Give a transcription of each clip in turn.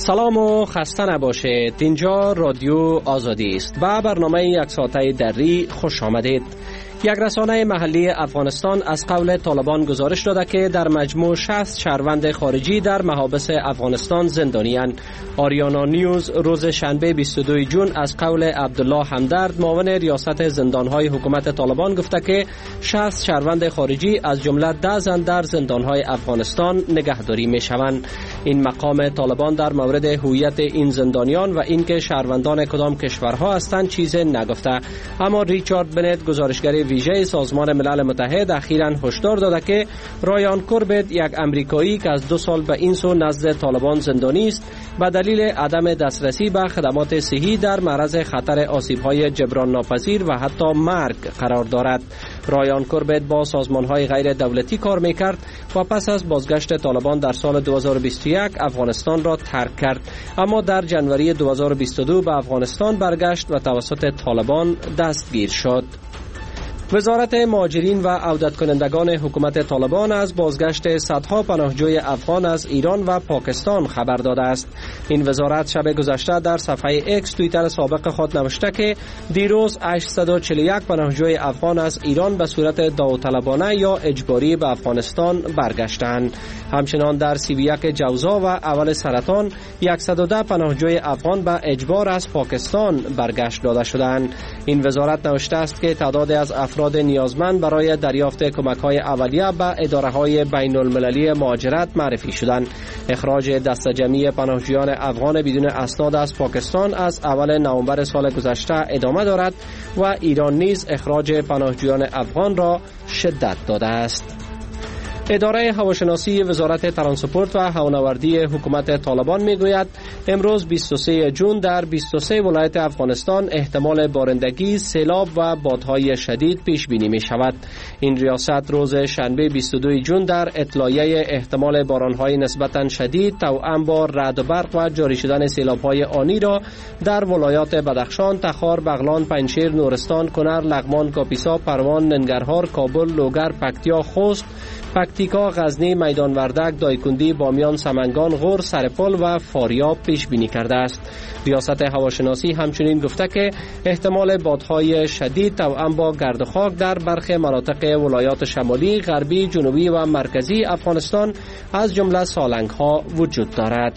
سلام و خسته نباشید. اینجا رادیو آزادی است. با برنامه یک ساعته دری خوش آمدید. یک رسانه محلی افغانستان از قول طالبان گزارش داده که در مجموع 60 شهروند خارجی در محابس افغانستان زندانی‌اند. آریانا نیوز روز شنبه 22 جون از قول عبدالله همدرد معاون ریاست زندان‌های حکومت طالبان گفته که 60 شهروند خارجی از جمله 10 زن در زندان‌های افغانستان نگهداری می‌شوند. این مقام طالبان در مورد هویت این زندانیان و اینکه شهروندان کدام کشورها هستند چیزی نگفته، اما ریچارد بنت گزارشگر ویژه سازمان ملل متحد اخیراً هشدار داده که رایان کوربت، یک امریکایی که از 2 سال به این سو نزد طالبان زندانی است، به دلیل عدم دسترسی به خدمات صحی در معرض خطر آسیب‌های جبران ناپذیر و حتی مرگ قرار دارد. رایان کوربت با سازمان‌های غیر دولتی کار می‌کرد و پس از بازگشت طالبان در سال 2021 افغانستان را ترک کرد، اما در جنوری 2022 به افغانستان برگشت و توسط طالبان دستگیر شد. وزارت مهاجرین و عودت کنندگان حکومت طالبان از بازگشت صدها پناهجوی افغان از ایران و پاکستان خبر داده است. این وزارت شب گذشته در صفحه اکس توییتر سابق خود نوشته که دیروز 841 پناهجوی افغان از ایران به صورت داوطلبانه یا اجباری به افغانستان برگشتند. همچنان در 31 جوزا و اول سرطان 110 پناهجوی افغان به اجبار از پاکستان برگشت داده شدند. این وزارت نوشته است که تعداد از افراد نیازمند برای دریافت کمک‌های اولیه به اداره‌های بین‌المللی مهاجرت معرفی شدند. اخراج دسته جمعی پناهجویان افغان بدون اسناد از پاکستان از اول نوامبر سال گذشته ادامه دارد و ایران نیز اخراج پناهجویان افغان را شدت داده است. اداره هواشناسی وزارت ترانسپورت و هوانوردی حکومت طالبان میگوید امروز 23 جون در 23 ولایت افغانستان احتمال بارندگی، سیلاب و بادهای شدید پیش بینی می شود. این ریاست روز شنبه 22 جون در اطلاعیه احتمال بارانهای نسبتاً شدید توأم با رعد و برق و جاری شدن سیلاب‌های آنی را در ولایات بدخشان، تخار، بغلان، پنجشیر، نورستان، کنر، لغمان، کاپیسا، پروان، ننگرهار، کابل، لوگر، پکتیا، خوست، پکتیکا، غزنی، میدان وردک، دایکندی، بامیان، سمنگان، غور، سرپل و فاریاب پیش بینی کرده است. ریاست هواشناسی همچنین گفته که احتمال بادهای شدید توأم با گرد و خاک در برخی مناطق ولایات شمالی، غربی، جنوبی و مرکزی افغانستان از جمله سالنگ‌ها وجود دارد.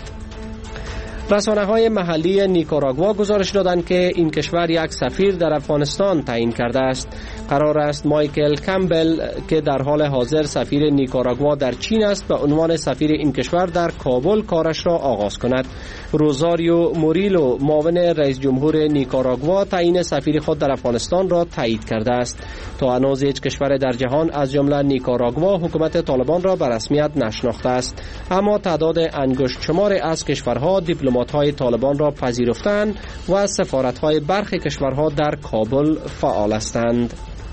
رسانه‌های محلی نیکاراگوا گزارش دادند که این کشور یک سفیر در افغانستان تعیین کرده است. قرار است مایکل کمبل که در حال حاضر سفیر نیکاراگوا در چین است به عنوان سفیر این کشور در کابل کارش را آغاز کند. روزاریو موریلو معاون رئیس جمهور نیکاراگوا تعیین سفیر خود در افغانستان را تایید کرده است. تا هنوز هیچ کشور در جهان از جمله نیکاراگوا حکومت طالبان را به رسمیت نشناخته است، اما تعداد انگشت شمار از کشورها دیپلمات‌های طالبان را پذیرفتند و سفارت‌های برخی کشورها در کابل فعال هستند.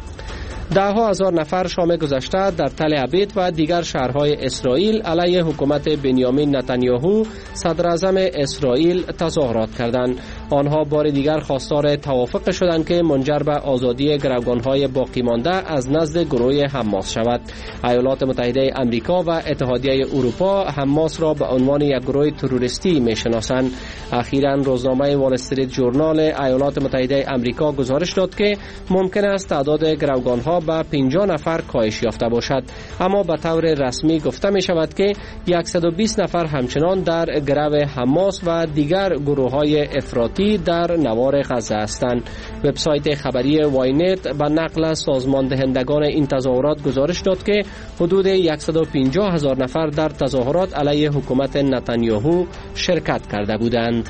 10,000 نفر شام گذشته در تل عبید و دیگر شهرهای اسرائیل علیه حکومت بنیامین نتانیاهو صدر اعظم اسرائیل تظاهرات کردند. آنها بار دیگر خواستار توافق شدند که منجر به آزادی گروگانهای باقی مانده از نزد گروه حماس شود. ایالات متحده آمریکا و اتحادیه اروپا حماس را به عنوان یک گروه تروریستی می‌شناسند. اخیراً روزنامه وال استریت ژورنال ایالات متحده آمریکا گزارش داد که ممکن است تعداد گروگانها به 50 نفر کاهش یافته باشد، اما به طور رسمی گفته می شود که 120 نفر همچنان در گرو حماس و دیگر گروه‌های افراطی در نوار غزه هستند. وبسایت خبری واینت به نقل از سازمان دهندگان این تظاهرات گزارش داد که حدود 150,000 نفر در تظاهرات علیه حکومت نتانیاهو شرکت کرده بودند.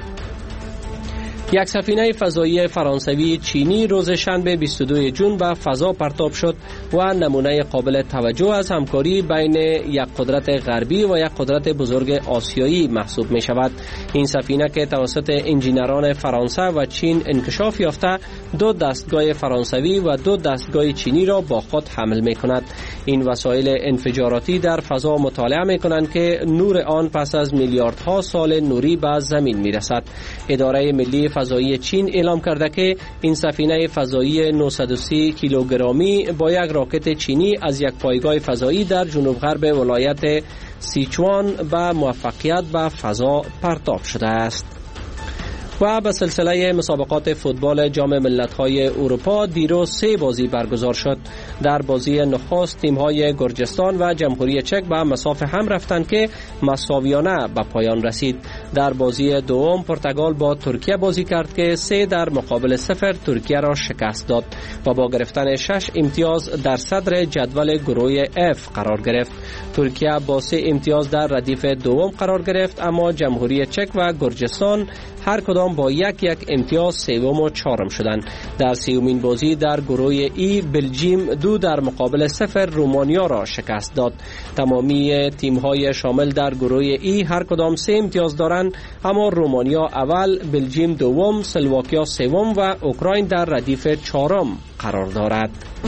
یک سفینه فضایی فرانسوی چینی روز شنبه 22 جون به فضا پرتاب شد و نمونه قابل توجه از همکاری بین یک قدرت غربی و یک قدرت بزرگ آسیایی محسوب می شود. این سفینه که توسط انجینران فرانسه و چین انکشاف یافته 2 دستگاه فرانسوی و 2 دستگاه چینی را با خود حمل می کند. این وسایل انفجاراتی در فضا مطالعه می کنند که نور آن پس از میلیاردها سال نوری به زمین می رسد. اداره ملی فضایی چین اعلام کرده که این سفینه فضایی 930 کیلوگرامی با یک راکت چینی از یک پایگاه فضایی در جنوب غرب ولایت سیچوان به موفقیت به فضا پرتاب شده است. و به سلسله مسابقات فوتبال جام ملت‌های اروپا دیروز 3 بازی برگزار شد. در بازی نخست تیم‌های گرجستان و جمهوری چک به مساف هم رفتند که مساویانه به پایان رسید. در بازی دوم پرتغال با ترکیه بازی کرد که 3 در مقابل 0 ترکیه را شکست داد و با گرفتن 6 امتیاز در صدر جدول گروه F قرار گرفت. ترکیه با 3 امتیاز در ردیف دوم قرار گرفت، اما جمهوری چک و گرجستان هر کدام با یک امتیاز سوم و چهارم شدند. در سومین بازی در گروه ای بلژیم 2 در مقابل 0 رومانیا را شکست داد. تمامی تیم‌های شامل در گروه ای هر کدام 3 امتیاز دارند، اما رومانیا اول، بلژیم دوم، سلواکیا سوم و اوکراین در ردیف چهارم قرار دارد.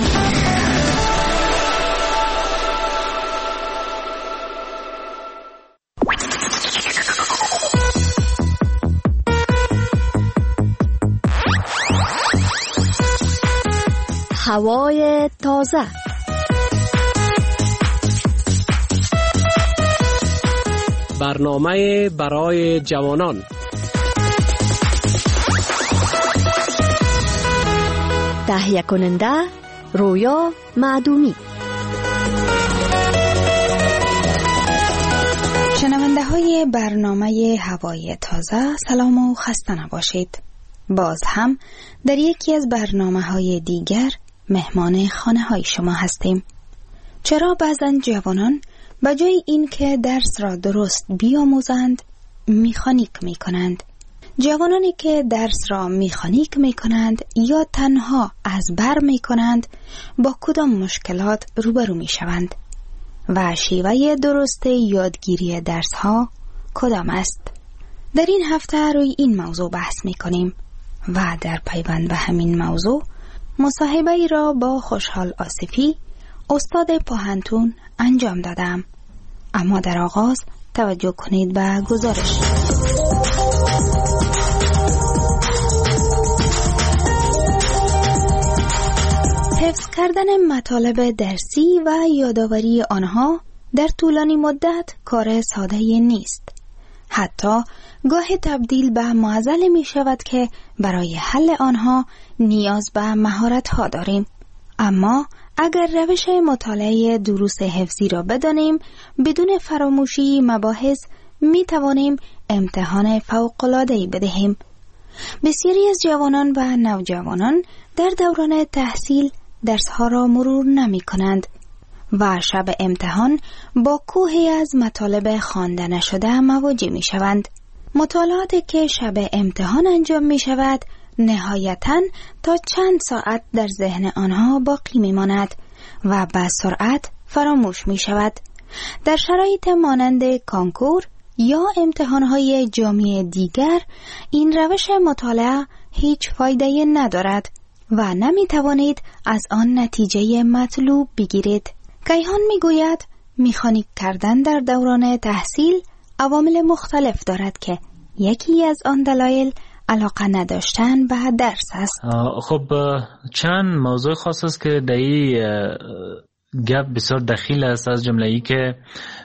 هوای تازه. برنامه برای جوانان. تهیه کننده رویا معدومی. شنونده های برنامه هوای تازه، سلام و خسته نباشید. باز هم در یکی از برنامه های دیگر مهمان خانه های شما هستیم. چرا بعضن جوانان به جای این که درس را درست بیاموزند میخانیک می کنند؟ جوانانی که درس را میخانیک می کنند یا تنها از بر می کنند با کدام مشکلات روبرو می شوند؟ و شیوه درست یادگیری درس ها کدام است؟ در این هفته روی این موضوع بحث می کنیم و در پیوند به همین موضوع مصاحبه ای را با خوشحال آصفی، استاد پوهنتون انجام دادم. اما در آغاز توجه کنید به گزارش. حفظ کردن مطالب درسی و یادآوری آنها در طولانی مدت کار ساده نیست. حتی گاه تبدیل به معضل می شود که برای حل آنها نیاز به مهارت ها داریم. اما اگر روش مطالعه دروس حفظی را بدانیم، بدون فراموشی مباحث می توانیم امتحان فوق‌العاده‌ای بدهیم. بسیاری از جوانان و نوجوانان در دوران تحصیل درسها را مرور نمی کنند و شب امتحان با کوهی از مطالب خوانده نشده مواجه می شوند. مطالعاتی که شب امتحان انجام می شود نهایتاً تا چند ساعت در ذهن آنها باقی می ماند و به سرعت فراموش می شود. در شرایط مانند کانکور یا امتحانهای جامعه دیگر این روش مطالعه هیچ فایده ندارد و نمی توانید از آن نتیجه مطلوب بگیرید. کیهان می گوید مکانیک کردن در دوران تحصیل عوامل مختلف دارد که یکی از آن دلایل علاقه نداشتن به درس است. خب چند موضوع خاص است که در این گپ بسیار دخیل است، از جمله ای که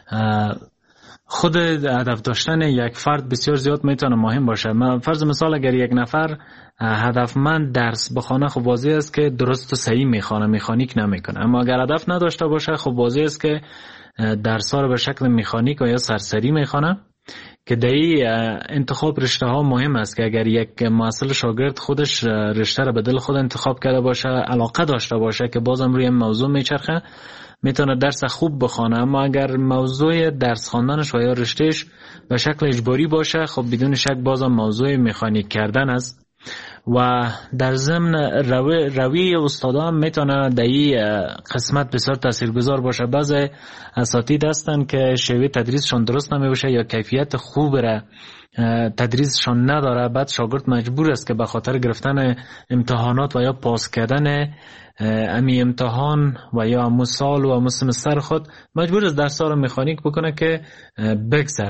خود هدف داشتن یک فرد بسیار زیاد میتونه مهم باشه. فرض مثال اگر یک نفر هدفمند درس بخونه، خب واضح است که درست و صحیح میخونه، مکانیک نمیکنه. اما اگر هدف نداشته باشه، خب واضح است که درس ها رو به شکل مکانیک و یا سرسری میخونه، که در این انتخاب رشته ها مهم است که اگر یک محصل شاگرد خودش رشته رو به دل خود انتخاب کرده باشه، علاقه داشته باشه که بازم روی موضوع میچرخه، میتونه درس خوب بخونه. اما اگر موضوع درس خواندنش و یا رشتهش به شکل اجباری باشه، خب بدون شک بازم موضوع مکانیک کردن است. و در ضمن روی استادان میتونه در این قسمت بسیار تاثیرگذار باشه. بعضی اساتید هستن که شیوه تدریسشون درست نمیشه یا کیفیت خوب را تدریسشون نداره، بعد شاگرد مجبور است که به خاطر گرفتن امتحانات و یا پاس کردن امی امتحان و یا امو سال و امو سمستر خود مجبور است درس‌ها رو مکانیک بکنه که بگذره.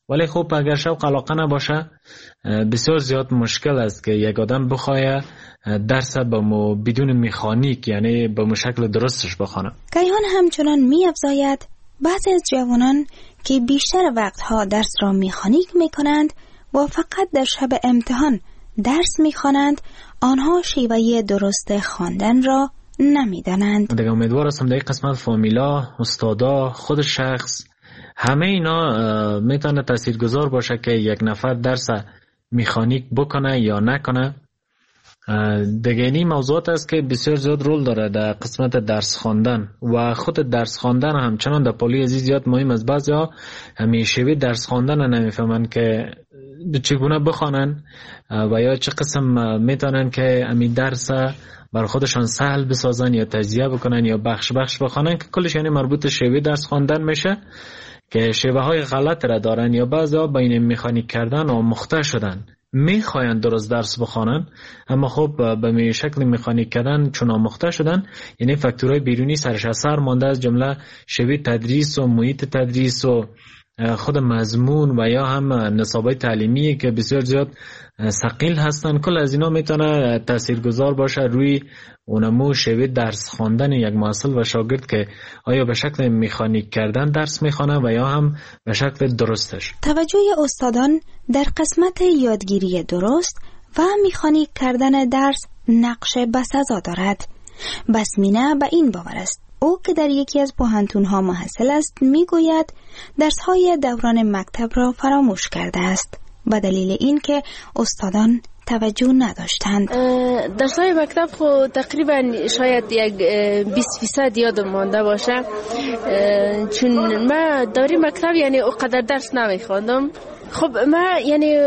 ولی خب اگر شوق علاقه نباشه بسیار زیاد مشکل است که یک آدم بخواه درس بدون مکانیک، یعنی به شکل درستش بخونه. کیهان همچنان می‌افزاید بعضی از جوانان که بیشتر وقتها درس را مکانیک می‌کنند و فقط در شب امتحان درس می‌خوانند، آنها شیوه درست خواندن را نمی‌دانند. دیگه امیدوار هستم در این قسمت فامیلا، استادا، خود شخص، همه اینا میتونه تاثیرگذار باشه که یک نفر درس مکانیک بکنه یا نکنه. دیگه این موضوعات است که بسیار زیاد رول داره در قسمت درس خواندن و خود درس خواندن همچنان در پالی عزیز زیاد مهم است. بعضیا همیشه درس خواندن نمیفهمن که چگونه بخوانن و یا چه قسم میتونن که امی درس بر خودشان سهل بسازن یا تجزیه بکنن یا بخش بخش بخوانن، که کلش یعنی مربوط شیوه درس خواندن میشه که شیوه های غلط را دارن یا بعضیا بین مکانیک کردن و مخته شدن، میخواین درست درس بخوانن اما خب به شکل مکانیک کردن چون آموخته شدن، یعنی فاکتورهای بیرونی سرش اثر مانده، از جمله شیوه تدریس و محیط تدریس و خود مضمون و یا هم نصابای تعلیمی که بسیار زیاد ثقیل هستن. کل از اینا میتونه تاثیرگذار باشه روی اونمو شیوه درس خواندن یک محصل و شاگرد که آیا به شکل مکانیک کردن درس میخوانه و یا هم به شکل درستش. توجه استادان در قسمت یادگیری درست و مکانیک کردن درس نقش بسزا دارد. بسمینه به این باور است. او که در یکی از پوهنتون‌ها محصل است میگوید درس‌های دوران مکتب را فراموش کرده است به دلیل اینکه استادان توجه نداشتند. درس‌های مکتب خود تقریبا شاید یک 20% یادم مانده باشه، چون من دوره مکتب یعنی اونقدر درس نمیخواندم. خب من یعنی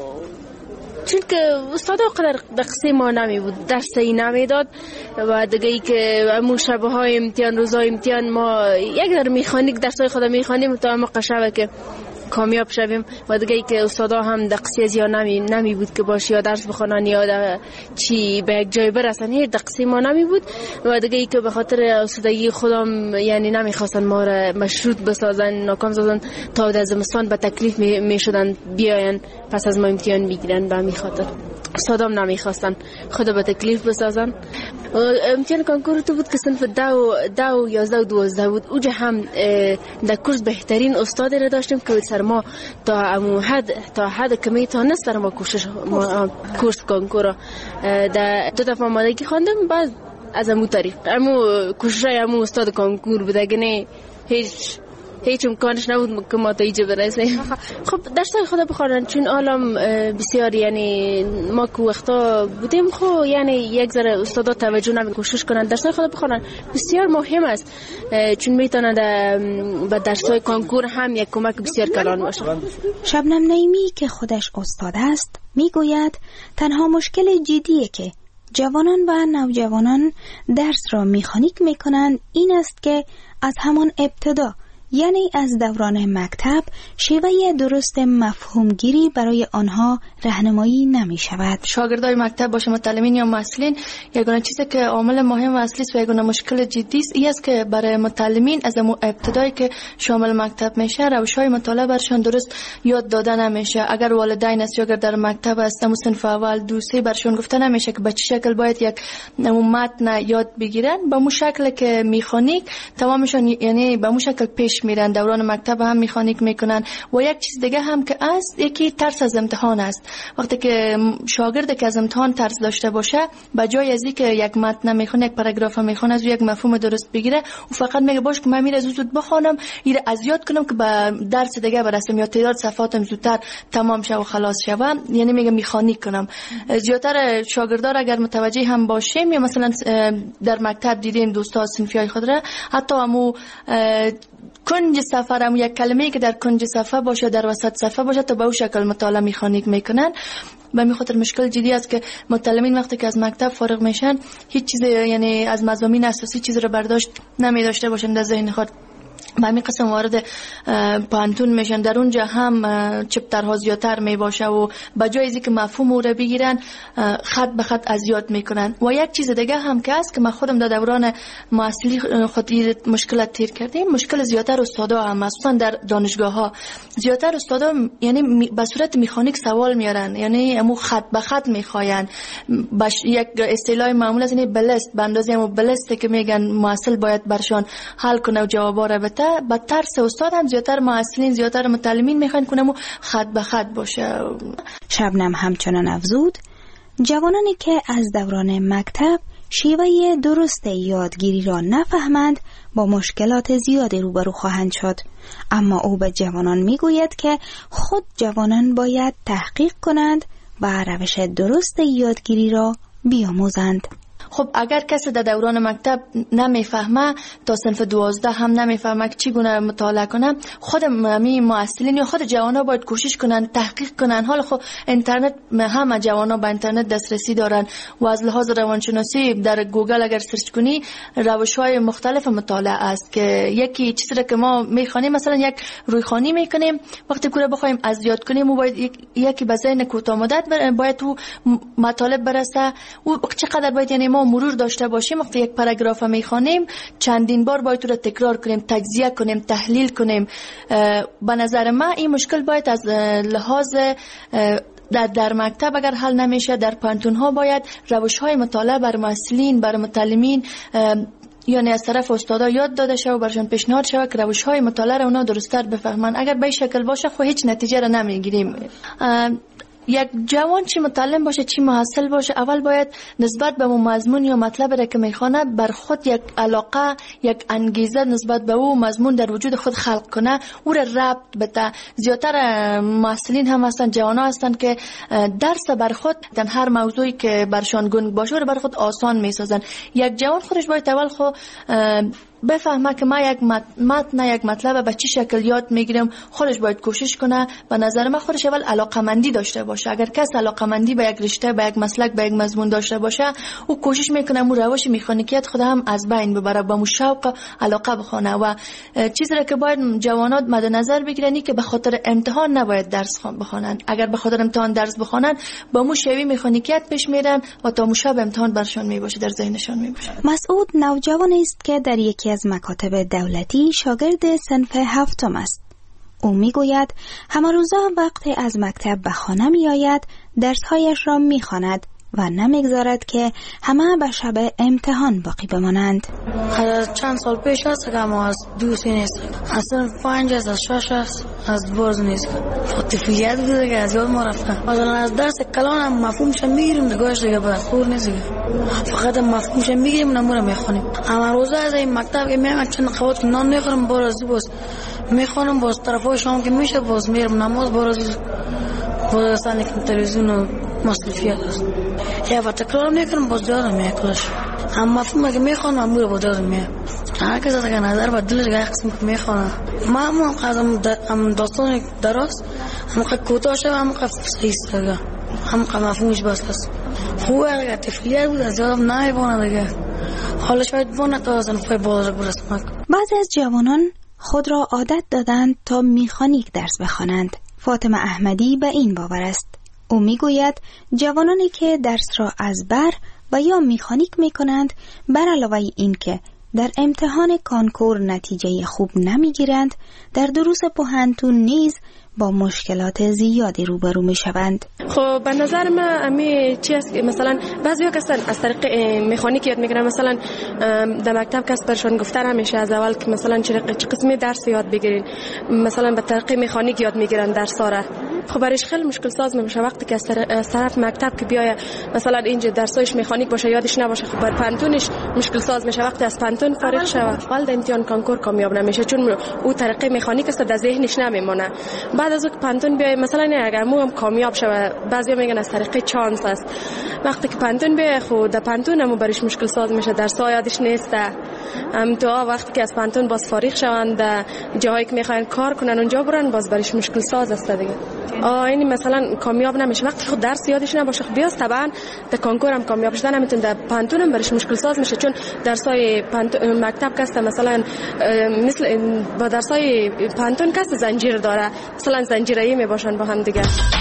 چون که استاد اونقدر دقیقه ما نمی بود، درسی نمی داد و دیگه ای که امو شبهای امتحان روزهای امتحان ما یک در میخانیک درسای خود میخوانیم تا ما قشبه که کامیاب شویم و دیگه ای که استادا هم دقیقه زیاد نمی بود که باشه یا درس بخونن یا چی به یک جای برسن، هیچ دقیقه ما نمی بود و دیگه ای که به خاطر استادگی خودم یعنی نمیخواستن ما را مشروط بسازن، ناکام سازن تا در زمستان به تکلیف میشدن بیاین پس از ما امتحان میگیرن. به همین خاطر استادام نمیخواستن خود به تکلیف بسازن. امتحان کنکور تو بود که صنف 10 و 11 و 12 بود. اوجا هم در کورس بهترین استاد را داشتیم که سر ما تا حد که میتونست سر ما کورس کنکور در 2 دفعه آمادگی خواندم. بعد از امو طریق کوششای امو استاد کنکور بوده که نه هیچ امکانش نبود که ما تا اینجا برسیم. خب درسای خود بخوانن چون عالم بسیار یعنی ما که وقتا بودیم خب یعنی یک ذره استادا توجه نمی کوشش کنن درسای خود بخوانن بسیار مهم است، چون میتونه به درسای کنکور هم یک کمک بسیار کلان باشه. شبنم نعیمی که خودش استاد است میگوید تنها مشکل جدیه که جوانان و نوجوانان درس را مکانیک میکنند این است که از همان ابتدا یعنی از دوران مکتب شیوه درست مفهومگیری برای آنها راهنمایی نمی شود. شاگردای مکتب باشه متعلمین یا محصلین یگانه چیزی که عامل مهم و اصلی است و یگانه مشکل جدی است این است که برای متعلمین از ابتدایی که شامل مکتب میشه روش‌های مطالعه برشان درست یاد داده نمیشه. اگر والدین است یا اگر در مکتب است صنف اول 2 3 برشان گفته نمیشه که به چه شکل باید یک متن یاد بگیرن، به مو شکل که مکانیک تمامشون یعنی به مو شکل پیش میرن. دوران مکتب هم مکانیک میکنن و یک چیز دیگه هم که است یکی ترس از امتحان است. وقتی که شاگرد که از امتحان ترس داشته باشه به جای از اینکه یک متن میخونه یک پاراگراف میخونه از یک مفهوم درست بگیره و فقط میگه باش که من میره زود بخونم ایره از یاد کنم که به درس دیگه برسم یا تعداد صفحاتم زودتر تمام شه و خلاص شه، یعنی میگه مکانیک کنم. زیاتر شاگردان اگر متوجه هم باشیم یا مثلا در مکتب دیدیم دوستا صنفیای خود را حتی همو کنج صفحه هم یک کلمه‌ای که در کنج صفحه باشه در وسط صفحه باشه تا به اون شکل مطالعه مکانیک میکنن. به همین خاطر مشکل جدی است که متعلمین وقتی که از مکتب فارغ میشن هیچ چیز یعنی از مضامین اساسی چیز رو برداشت نمی داشته باشن در ذهن خود. به همین قسم وارد پانتون میشن، در اونجا هم چپترها زیادتر میباشه و به جای از که مفهوم او را بگیرن خط به خط اذیت میکنن. و یک چیز دیگه هم که است که من خودم در دوران محصلی خود مشکلات تیر کردیم، مشکل زیادتر استادا هم مخصوصا در دانشگاه ها زیادتر استادا یعنی به صورت مکانیک سوال میارن، یعنی امو خط به خط میخواین. یک اصطلاح معمول است یعنی بلست، به اندازه امو بلست که میگن محصل باید برشان حل کنه و جوابا را بده. با ترس استاد هم زیادتر محصلین زیادتر متعلمین میخوان کنه خط به خط باشه. شبنم همچنان افزود جوانانی که از دوران مکتب شیوه درست یادگیری را نفهمند با مشکلات زیادی روبرو خواهند شد، اما او به جوانان میگوید که خود جوانان باید تحقیق کنند و روش درست یادگیری را بیاموزند. خب اگر کسی در دوران مکتب نمیفهمه تا صنف 12 هم نمیفهمه که چگونه مطالعه کنه، خود معلمین یا خود جوانا باید کوشش کنن تحقیق کنن. حالا خب اینترنت همه جوانا به اینترنت دسترسی دارن و از لحاظ روانشناسی در گوگل اگر سرچ کنی روش‌های مختلف مطالعه است که یکی چیزی که ما میخوانیم، مثلا یک رویخوانی میکنیم، وقتی که بخوایم از یاد کنیم و باید یکی به ذهن کوتاه مدت باید تو مطالب برسه و چقدر باید یعنی ما مرور داشته باشیم. وقتی یک پاراگراف میخوانیم چندین بار باید رو تکرار کنیم، تجزیه کنیم، تحلیل کنیم. به نظر من این مشکل باید از لحاظ در مکتب اگر حل نمیشه، در پانتون ها باید روش های مطالعه بر محصلین بر متعلمین یعنی از طرف استادا یاد داده شد و برشان پیشنهاد شد که روش های مطالعه را اونا درست‌تر بفهمن. اگر به این شکل باشه خب هیچ نتیجه را نمیگیریم. یک جوان چی متعلم باشه چی محصل باشه، اول باید نسبت به مضمون یا مطلب را که میخونه بر خود یک علاقه، یک انگیزه نسبت به او مضمون در وجود خود خلق کنه، او را ربط بده. زیادتر محصلین هم هستن، جوانا هستن که درس بر خود هر موضوعی که برشان گنگ باشه رو بر خود آسان میسازن. یک جوان خودش باید اول خود بفهمه که ما یک متن یک مطلب به چه شکل یاد میگیرم، خودش باید کوشش کنه. به نظر من خودش اول علاقمندی داشته باشه. اگر کس علاقمندی به یک رشته، به یک مسلک، به یک مضمون داشته باشه، او کوشش میکنه مو روش مکانیکیت خود هم از بین ببره، با مو شوق علاقه بخونه. و چیزی را که باید جوانات مد نظر بگیرن که به خاطر امتحان نباید درس بخونن. اگر به خاطر امتحان درس بخونن با مو شوی مکانیکیت پیش میرن و تا مشابه امتحان برشون میباشه، در ذهنشون میباشه. مسعود نوجوانی است که در یکی از مکاتب دولتی شاگرد صنف 7 است. او میگوید همه روزا وقتی از مکتب به خانه می آید درسهایش را می خواند و نمیگذارد که همه به شب امتحان باقی بمانند. چند سال پیش است که ما از دوستی نیست، اصلا 5 از 6 از باز نیست، طفلیت بوده که از یاد ما رفته. مثلا از درس کلان هم مفهومش میگیریم نگاهش دیگه به خور نیست، فقط مفهومش میگیریم نمونه میخونیم. اما روزا از این مکتب که میام چند قوت که نان میخورم باز میخونم، باز طرفای شام که میشه باز میرم نماز، باز اصلا که تلویزیون و مصرفیات است یا و تکرار میکنم باز یادم میکلش. اما مفهوم که میخونم امور بود یادم میاد. هر کس از نظر و دلش گاهی قسم که میخونم ما هم داستان درست هم کوتاه شد هم صحیح است، هم مفهومش بس است. خوبه اگر طفلیت بود از یادم نمیبونه دیگه، حالا شاید بونه تا صنفای بالا برسم. بعضی از جوانان خود را عادت دادند تا مکانیک درس بخوانند. فاطمه احمدی به این باور است. او میگوید جوانانی که درس را از بر و یا مکانیک میکنند، بر علاوه این که در امتحان کانکور نتیجه خوب نمیگیرند، در دروس پوهنتون نیز با مشکلات زیادی روبرو می شوند. خب به نظر من امی چی است که مثلا بعضیا کسان از طریق مکانیک یاد میگیرن، مثلا در مکتب کس برشون گفته نمیشه از اول که مثلا چه قسمی درس یاد بگیرین، مثلا به طریق مکانیک یاد میگیرن درس‌ها را. خب برایش خیلی مشکل ساز میشه وقتی که از طرف مکتب که بیاید مثلا اینجا درسایش مکانیک باشه یادش نباشه. خب بر پانتونش مشکل ساز میشه وقتی از پانتون فارغ شه، اول امتحان کانکور کامیاب نمیشه چون او طریق مکانیک است در ذهنش نمیمونه. بعد از اون پانتون بیای مثلا اگر مو هم کامیاب شه، بعضیا میگن از طریق چانس است. وقتی که پانتون بیای خود در پانتون هم برایش مشکل ساز میشه، درس‌ها یادش نیست. تو وقتی که از پانتون باز فارغ شوند در جاهایی که میخواین کار کنن اونجا برن باز برش مشکل ساز است دیگه. این مثلا کامیاب نمیشه وقتی خود درس یادش نباشه. بیاست طبعا در کنکور هم کامیاب شدن نمیتونه، در پانتون هم برش مشکل ساز میشه چون درسای مکتب کسته مثلا مثل با درسای پانتون کسته زنجیر داره، مثلا زنجیره‌ای میباشن با هم دیگه.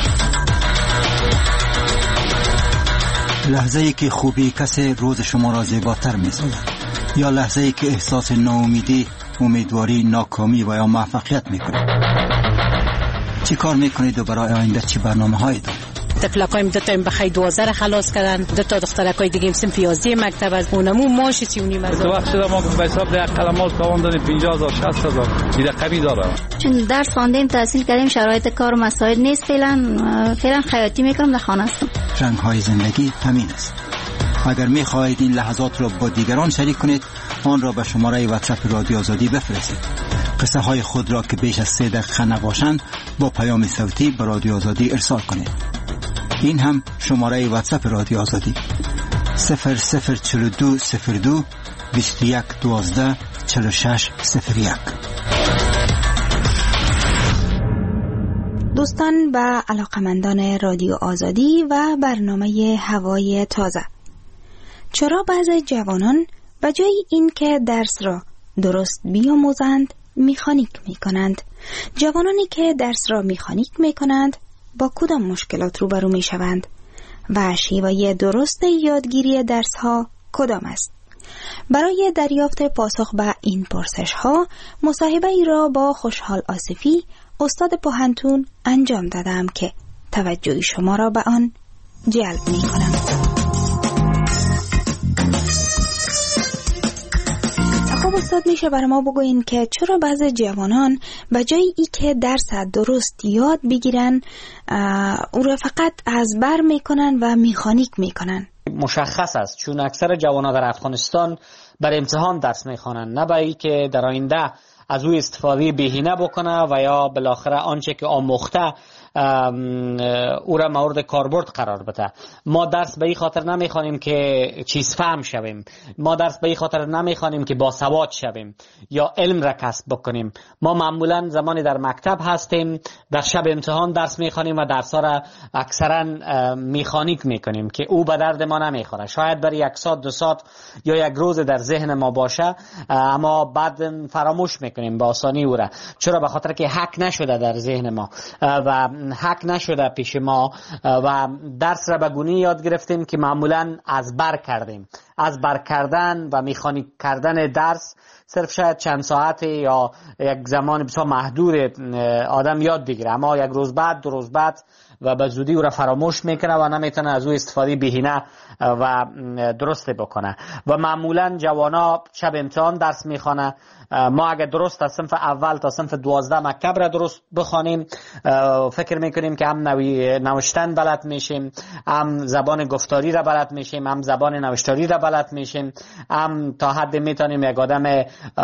لحظه‌ای که خوبی کسی روز شما را زیباتر می‌سازد یا لحظه‌ای که احساس ناامیدی، امیدواری، ناکامی و یا موفقیت می‌کنید. چی کار می‌کنید و برای آینده چی برنامه‌هایی دارید؟ تفلقایم دو تا بخای 12 خلاص کردن، دو تا دخترکای دیگه سن 11 مکتب از اونمو ماش 39 تو وقت شده ما به حساب ده کلمات تمام دادیم 50000 60000 این رقمی داره. چون درس خواندیم تحصیل کردیم شرایط کار و مسائل نیست، فعلا خیاطی میکنم در خانه هستم. رنگ‌های زندگی همین است. اگر می‌خواهید این لحظات را با دیگران شریک کنید آن را به شماره واتساپ رادیو آزادی بفرستید. قصه های خود را که بیش از 3 دقیقه نباشند با پیام صوتی به رادیو آزادی ارسال کنید. این هم شماره واتساپ رادیو آزادی 004202 2112 4601. دوستان و علاقمندان رادیو آزادی و برنامه هوای تازه، چرا بعضی جوانان به جای این که درس را درست بیاموزند میخانیک میکنند؟ جوانانی که درس را میخانیک میکنند با کدام مشکلات روبرو میشوند و شیوه درست یادگیری درس ها کدام است؟ برای دریافت پاسخ به این پرسش ها مصاحبه ای را با خوشحال آصفی استاد پوهنتون انجام دادم که توجه شما را به آن جلب می کنم. خب استاد، میشه برای ما بگوین که چرا بعضی جوانان به جای ای که درس درست یاد بگیرن او را فقط از بر میکنن و میخانیک میکنن؟ مشخص است چون اکثر جوانان در افغانستان بر امتحان درس میخوانند، نه برای که در آینده از او استفاده بهینه بکنه و یا بالاخره آنچه که آموخته او را مورد کاربرد قرار بده. ما درس به این خاطر نمیخوانیم که چیز فهم شویم، ما درس به این خاطر نمیخوانیم که باسواد شویم یا علم را کسب بکنیم. ما معمولا زمانی در مکتب هستیم در شب امتحان درس میخوانیم و درس ها را اکثرا میخانیک میکنیم که او به درد ما نمیخوره. شاید برای 1 ساعت 2 ساعت یا 1 روز در ذهن ما باشه اما بعد فراموش میکنیم با آسانی او را. چرا؟ به خاطر که حک نشده در ذهن ما و حک نشده پیش ما و درس را به گونه‌ای یاد گرفتیم که معمولا از بر کردیم. از بر کردن و میخانیک کردن درس صرف شاید چند ساعت یا یک زمان بسیار محدود آدم یاد بگیره، اما 1 روز بعد 2 روز بعد و به زودی او را فراموش میکنه و نمیتونه از او استفاده بهینه و درست بکنه. و معمولا جوانا شب امتحان درس میخوانه. ما اگر درست از صنف اول تا صنف 12 مکتب را درست بخوانیم فکر میکنیم که هم نوشتن بلد میشیم، هم زبان گفتاری را بلد میشیم، هم زبان نوشتاری را بلد میشیم، هم تا حد میتونیم یک آدم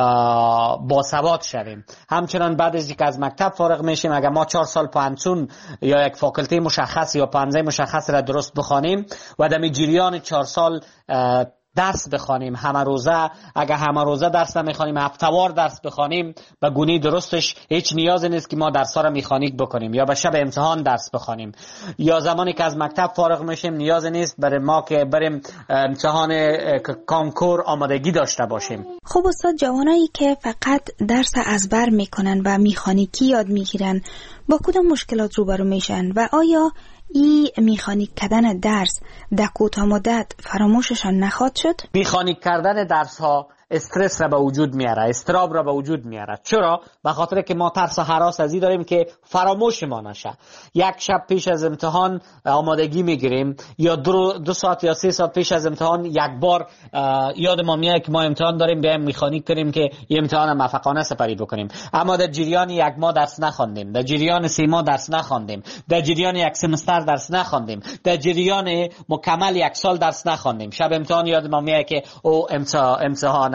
باسواد شویم. همچنان بعد از اینکه از مکتب فارغ میشیم اگر ما 4 سال پانتون یا یک فاکولته مشخص یا پانزه مشخص را درست بخوانیم و در جریان 4 سال درس بخوانیم همه روزه، اگر همه روزه درس نمیخوانیم هفته‌وار درس بخوانیم به گونه درستش هیچ نیازی نیست که ما درس‌ها را میخانیک بکنیم یا به شب امتحان درس بخوانیم یا زمانی که از مکتب فارغ میشیم نیازی نیست برای ما که بریم امتحان کنکور آمادگی داشته باشیم. خب استاد، جوانایی که فقط درس از بر میکنن و میخانیکی یاد میگیرن با کدام مشکلات روبرو میشن و آیا این میخانیک کردن درس در کوتاه مدت فراموششان نخواهد شد؟ میخانیک کردن درس ها استرس را به وجود میاره، استراب را به وجود میاره. چرا؟ به خاطر که ما ترس و هراس از این داریم که فراموش ما نشه. 1 شب پیش از امتحان آمادگی میگیریم یا 2 ساعت یا 3 ساعت پیش از امتحان 1 بار یاد ما میاد که ما امتحان داریم، بیایم میخانیک کنیم که این امتحان موفقانه سپری بکنیم. اما در جریان 1 ماه درس نخواندیم، در جریان 3 ماه درس نخواندیم، در جریان 1 سمستر درس نخواندیم، در جریان مکمل 1 سال درس نخواندیم. شب امتحان یاد ما میاد که او امتحان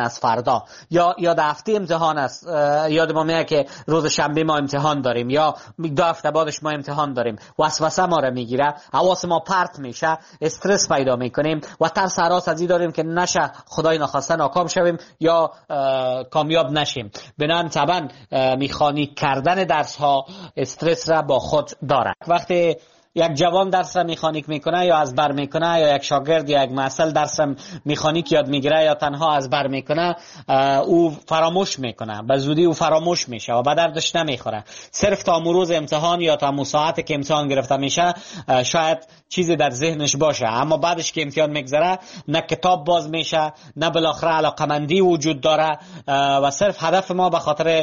از فردا، یا در هفته امتحان است، یاد ما میاد که روز شنبه ما امتحان داریم یا 2 هفته بعدش ما امتحان داریم، وسوسه ما را میگیره، حواس ما پرت میشه، استرس پیدا میکنیم و ترس هراس از این داریم که نشه خدای نخواسته ناکام شویم یا کامیاب نشیم. بنابراین طبعا مکانیک کردن درس ها استرس را با خود داره. وقتی یک جوان درس را مکانیک میکنه یا از بر میکنه، یا یک شاگرد یا یک محصل درس را مکانیک یاد میگیره یا تنها از بر میکنه، او فراموش میکنه، به زودی او فراموش میشه و به دردش نمیخوره. صرف تا روز امتحان یا تا ساعتی که امتحان گرفته میشه شاید چیزی در ذهنش باشه، اما بعدش که امتحان میگذره نه کتاب باز میشه، نه بالاخره علاقمندی وجود داره و صرف هدف ما به خاطر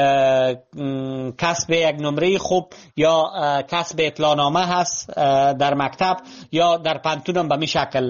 کسب یک نمره خوب یا کسب اطلاعنامه هست در مکتب یا در پانتون به می شکل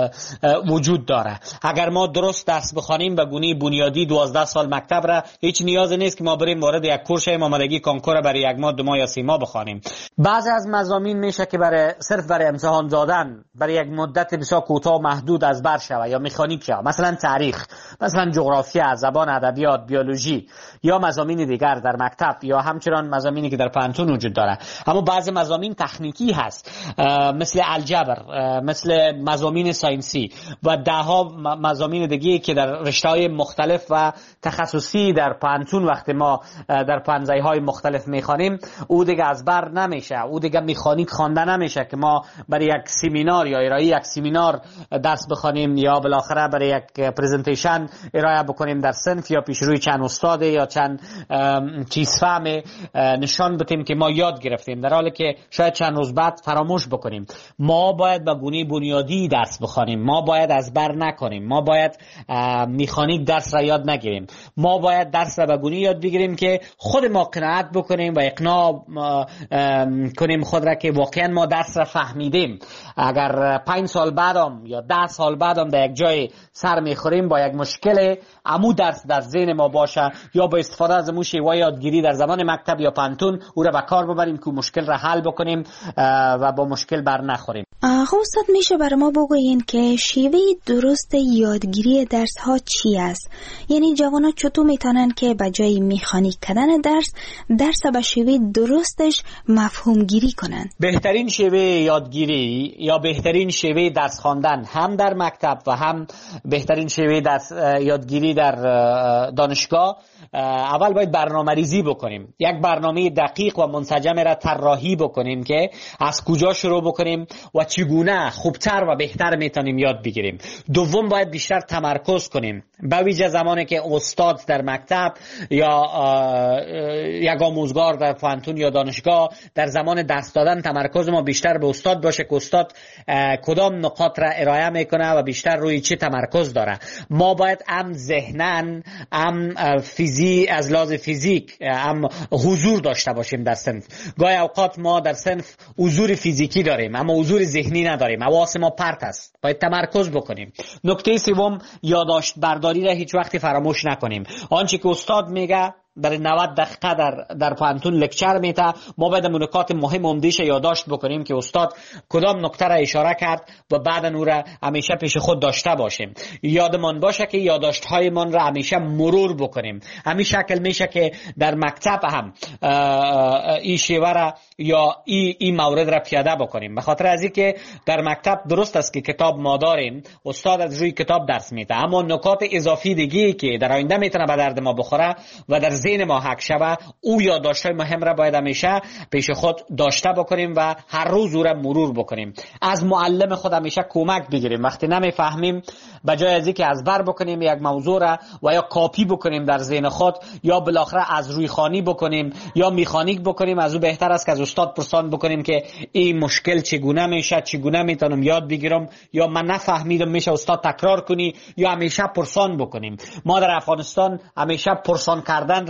وجود داره. اگر ما درست درس بخوانیم به گونه بنیادی 12 سال مکتب را، هیچ نیازی نیست که ما بریم وارد یک کورس آمادگی کنکور برای 1 ماه 2 ماه یا 3 ماه بخوانیم. بعضی از مضامین میشه که صرف برای امتحان دادن برای یک مدت بسیار کوتاه محدود از بر شود یا مکانیک شود، مثلا تاریخ، مثلا جغرافیا، زبان، ادبیات، بیولوژی یا مضامین دیگر در مکتب یا همچنان مضامینی که در پانتون وجود داره. اما بعضی مضامین تکنیکی هست، مثل الجبر، مثل مضامین ساینسی و دهها مضامین دیگه که در رشته‌های مختلف و تخصصی در پانتون وقتی ما در پانزه‌های مختلف میخوانیم او دیگه از بر نمیشه، او دیگه مکانیک خوانده نمیشه که ما برای یک سمینار یا ارائه یک سمینار درس بخوانیم یا بالاخره برای یک پرزنتیشن ارائه بکنیم در صنف یا پیش روی چند استاد یا چند چیز فهم نشان بدیم که ما یاد گرفتیم، در حالی که شاید چند روز بعد فراموش بکنیم. ما باید به گونه بنیادی درس بخوانیم، ما باید از بر نکنیم، ما باید مکانیک درس را یاد نگیریم، ما باید درس را به گونه یاد بگیریم که خود ما قناعت بکنیم و اقناع کنیم خود را که واقعا ما درس را فهمیدیم. اگر 5 سال بعدم یا 10 سال بعدم در یک جای سر میخوریم با یک مشکل، عمو درس در ذهن ما باشه یا با استفاده از امو شیوه یادگیری در زمان مکتب یا پانتون او را به کار ببریم که مشکل را حل بکنیم و با مشکل بر نخوریم. استاد میشه برای ما بگوین که شیوه درست یادگیری درس ها چی است؟ یعنی جوانا چطور میتونن که به جای مکانیک کردن درس به شیوه درستش مفهوم گیری کنن؟ بهترین شیوه یادگیری یا بهترین شیوه درس خواندن هم در مکتب و هم بهترین شیوه درس یادگیری در دانشگاه، اول باید برنامه‌ریزی بکنیم، یک برنامه دقیق و منسجم را طراحی بکنیم که از کجا شروع بکنیم و چگونه خوبتر و بهتر میتونیم یاد بگیریم. دوم باید بیشتر تمرکز کنیم، به ویژه زمانی که استاد در مکتب یا یک آموزگار در پانتون یا دانشگاه در زمان درس دادن تمرکز ما بیشتر به استاد باشه که استاد کدام نقاط را ارائه میکنه و بیشتر روی چه تمرکز داره. ما باید هم ذهناً هم از لحاظ فیزیک هم حضور داشته باشیم در صنف. گاهی اوقات ما در صنف حضور فیزیکی داریم اما حضور ذهنی نداریم، حواس ما پرت است، باید تمرکز بکنیم. نکته سوم، یادداشت برداری را هیچ وقتی فراموش نکنیم. آنچه که استاد میگه برای 90 دقیقه در پانتون لکچر میته، ما باید نکات مهم عمده‌اش یادداشت بکنیم که استاد کدام نکته را اشاره کرد و بعد اون را همیشه پیش خود داشته باشیم. یادمان باشه که یادداشت‌های من را همیشه مرور بکنیم. همین شکل میشه که در مکتب هم این شیوه را یا این مورد را پیاده بکنیم. به خاطر از اینکه در مکتب درست است که کتاب ما داریم، استاد از روی کتاب درس میده، اما نکات اضافی دیگه که در آینده میتونه به درد ما بخوره و در ذهن ما حک شود، او یادداشت‌های مهم را باید همیشه پیش خود داشته بکنیم و هر روز او را مرور بکنیم. از معلم خود همیشه کمک بگیریم. وقتی نمیفهمیم به جای از اینکه از بر بکنیم یک موضوع را و یا کاپی بکنیم در ذهن خود یا بالاخره از روی خوانی بکنیم یا مکانیک بکنیم، از او بهتر است که از استاد پرسان بکنیم که این مشکل چگونه میشه، چگونه میتونم یاد بگیرم، یا من نفهمیدم میشه استاد تکرار کنی، یا همیشه پرسان بکنیم. ما در افغانستان همیشه پرسان کردن را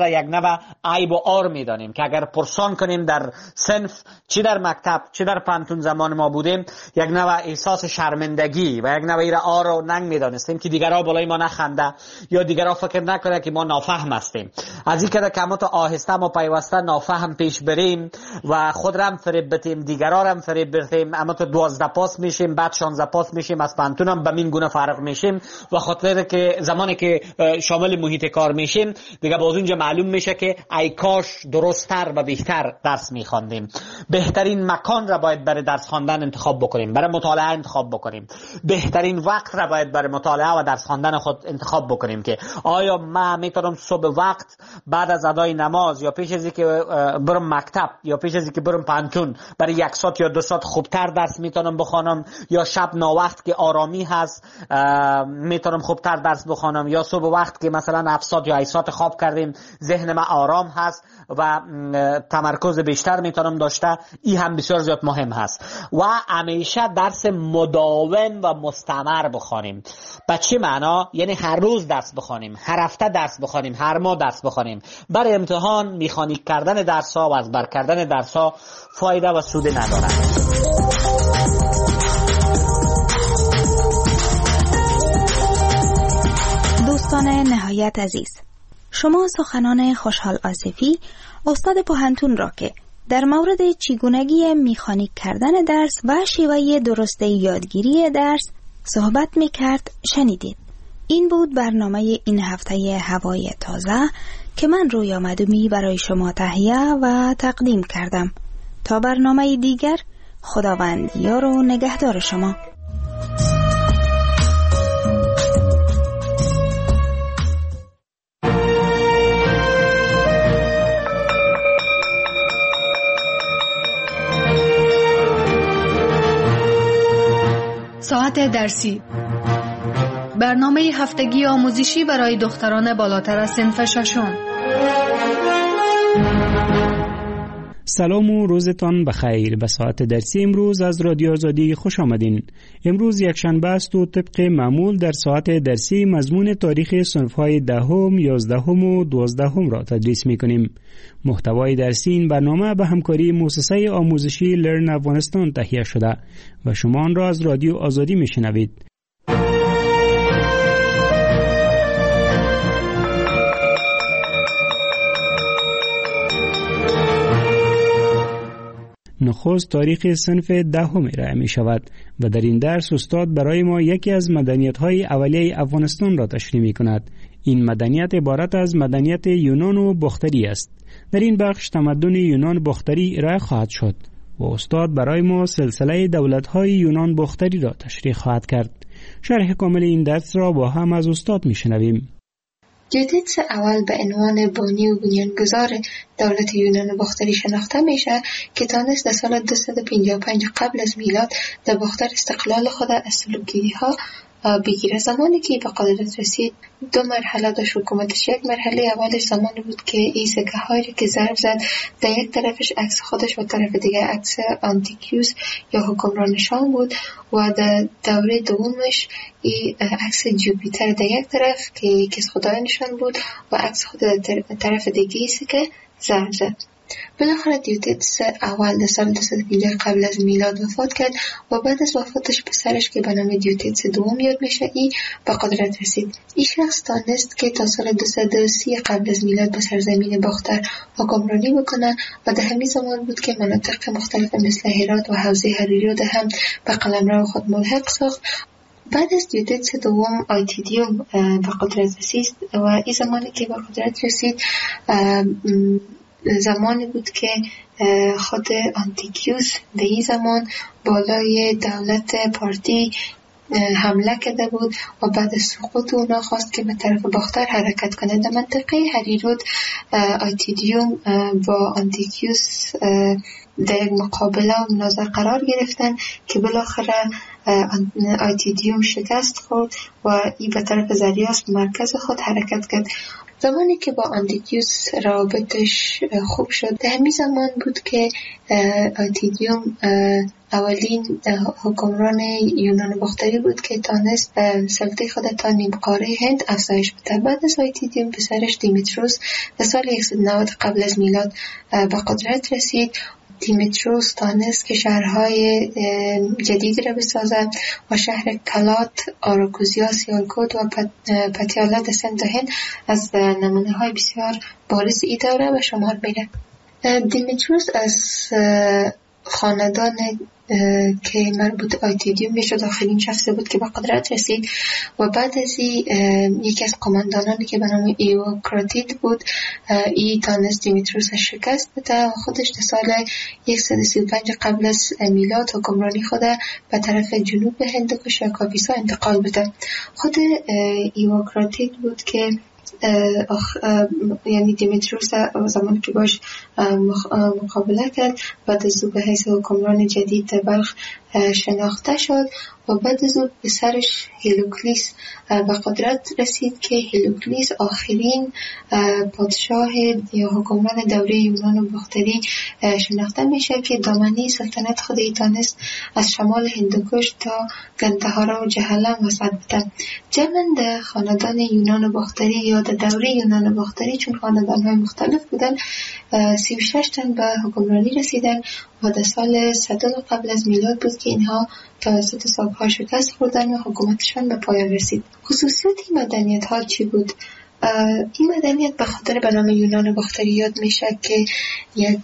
را یک نوع عیب و عار میدانیم که اگر پرسان کنیم در صنف چی در مکتب چی در پانتون زمان ما بودیم، یک نوع احساس شرمندگی و یک نوع عار و ننگ میدانستیم که دیگرها بالای ما نخنده یا دیگرها فکر نکنه که ما نافهم هستیم. از این که کمات آهسته ما پیوسته نافهم پیش بریم و خود را هم فریب بتیم، دیگرها را هم فریب بتیم، اما تو 12 پاس میشیم، بعد 16 پاس میشیم، از پانتون هم به این گونه فرق میشیم و خاطر که زمانی که شامل محیط کار میشیم دیگه باز اونجا معلوم میشه که ای کاش درست‌تر و بهتر درس میخواندیم. بهترین مکان را باید برای درس خواندن انتخاب بکنیم، برای مطالعه انتخاب بکنیم. بهترین وقت را باید برای مطالعه و درس خواندن خود انتخاب بکنیم که آیا من میتونم صبح وقت بعد از ادای نماز یا پیش از اینکه برم مکتب یا پیش از اینکه برم پانتون برای 1 ساعت یا 2 ساعت خوبتر درس میتونم بخوانم، یا شب ناوقت که آرامی هست میتونم خوبتر درس بخوانم، یا صبح وقت که مثلا 7 ساعت یا 8 ساعت خواب کردیم ذهن من آرام هست و تمرکز بیشتر میتونم داشته. این هم بسیار زیاد مهم هست و همیشه درس مداوم و مستمر بخوانیم. به چه معنا؟ یعنی هر روز درس بخوانیم، هر هفته درس بخوانیم، هر ماه درس بخوانیم. برای امتحان میخانیک کردن درس ها و از بر کردن درس ها فایده و سود ندارد. دوستان نهایت عزیز، شما سخنان خوشحال آصفی استاد پوهنتون را که در مورد چگونگی مکانیک کردن درس و شیوه درست یادگیری درس صحبت میکرد شنیدید. این بود برنامه این هفته هوای تازه که من رویا مدومی برای شما تهیه و تقدیم کردم. تا برنامه دیگر، خداوند یار و نگهدار شما. ساعت درسی، برنامه هفتگی آموزشی برای دختران بالاتر از صنف ششم. سلام و روزتان بخیر. به ساعت درسی امروز از رادیو آزادی خوش آمدین. امروز یک شنبه است و طبق معمول در ساعت درسی مضمون تاریخ صنف‌های 10، 11 و 12 را تدریس می‌کنیم. محتوای درسی این برنامه به همکاری مؤسسه آموزشی لرن افغانستان تهیه شده و شما آن را از رادیو آزادی می‌شنوید. نخست تاریخ صنف 10 ارائه می شود و در این درس استاد برای ما یکی از مدنیت‌های اولیه افغانستان را تشریح می کند. این مدنیت عبارت از مدنیت یونان و باختری است. در این بخش تمدن یونان باختری ارائه خواهد شد و استاد برای ما سلسله دولت‌های یونان باختری را تشریح خواهد کرد. شرح کامل این درس را با هم از استاد می شنویم. دیوتیدس اول به عنوان بانی و بنیانگذار دولت یونان باختری شناخته میشه که تانست در سال 255 قبل از میلاد در باختر استقلال خود از سلوکی‌ها بگیره. زمانی که به قدرت رسید 2 مرحله داشت حکومتش. یک مرحله اولش زمانی بود که این سکه هایی که ضرب زد در یک طرفش عکس خودش و طرف دیگه عکس آنتیکیوس یا حکمرانشان بود و در دوره دومش این عکس جوپیتر در یک طرف که یکی از خدایانشان بود و عکس خود در طرف دیگه سکه ضرب زد. بالاخره دیوتیدس اول در سال 250 قبل از میلاد وفات کرد و بعد از وفاتش پسرش که به نام دیوتیدس دوم یاد میشه ای به قدرت رسید. این شخص تانست که تا سال 230 قبل از میلاد به سرزمین باختر حکمرانی بکنه و در همین زمان بود که مناطق مختلف مثل هرات و حوزه حریری را هم به قلمرو خود ملحق ساخت. بعد از دیوتیدس دوم آیتیدیوم به قدرت رسید و این زمانی که به قدرت رسید زمانی بود که خود آنتیکیوس به این زمان بالای دولت پارتی حمله کرده بود و بعد از سقوط اونا خواست که به طرف باختر حرکت کنه. در منطقه هریرود آیتیدیوم با آنتیکیوس در یک مقابله و مناظره قرار گرفتن که بالاخره آیتیدیوم شکست خورد و این به طرف زریاس مرکز خود حرکت کرد. زمانی که با آنتیکیوس روابطش خوب شد، در همین زمان بود که آیتیدیوم اولین حکمران یونان باختری بود که تانست سلطه خود تا نیم قاره هند افزایش بده. بعد از آیتیدیوم پسرش دیمیتروس در سال 190 قبل از میلاد به قدرت رسید. دیمیتروس تانست که شهرهای جدیدی را بسازد و شهر کلات، آراکوزیا، سیالکوت و پتیالا در سند هند از نمونه های بسیار بارز این دوره به شمار میره. دیمیتروس از خاندان که مربوط آیتیدیوم میشد آخرین شخصی بود که به قدرت رسید و بعد از یکی از قماندانانی که به نام ایوکراتید بود ای تانست دیمیتروس شکست بده و خودش در سال 135 قبل از میلاد حکمرانی خود به طرف جنوب هندوکش یا کاپیسا انتقال بده. خود ایوکراتید بود که یعنی دیمیتروس زمانی که باش مقابله کرد بعد از او به حیث حکمران جدید در بلخ شناخته شد و بعد از او پسرش هیلوکلیس به قدرت رسید که هیلوکلیس آخرین پادشاه یا حکمران دوره یونان باختری شناخته میشه که دامنه سلطنت خود تانست از شمال هندوکش تا گندهارا و جهلم وسط بده. جمعند خاندان یونان باختری یا در دوره یونان باختری چون خاندان‌های مختلف بودن 36 تن به حکمرانی رسیدن و در سال 100 قبل از میلاد بود که اینها توسط ساک‌ها شکست خوردن و حکومتشان به پایان رسید. خصوصیت این مدنیت ها چی بود؟ این مدنیت به خاطر به نام یونان باختری یاد میشه که یک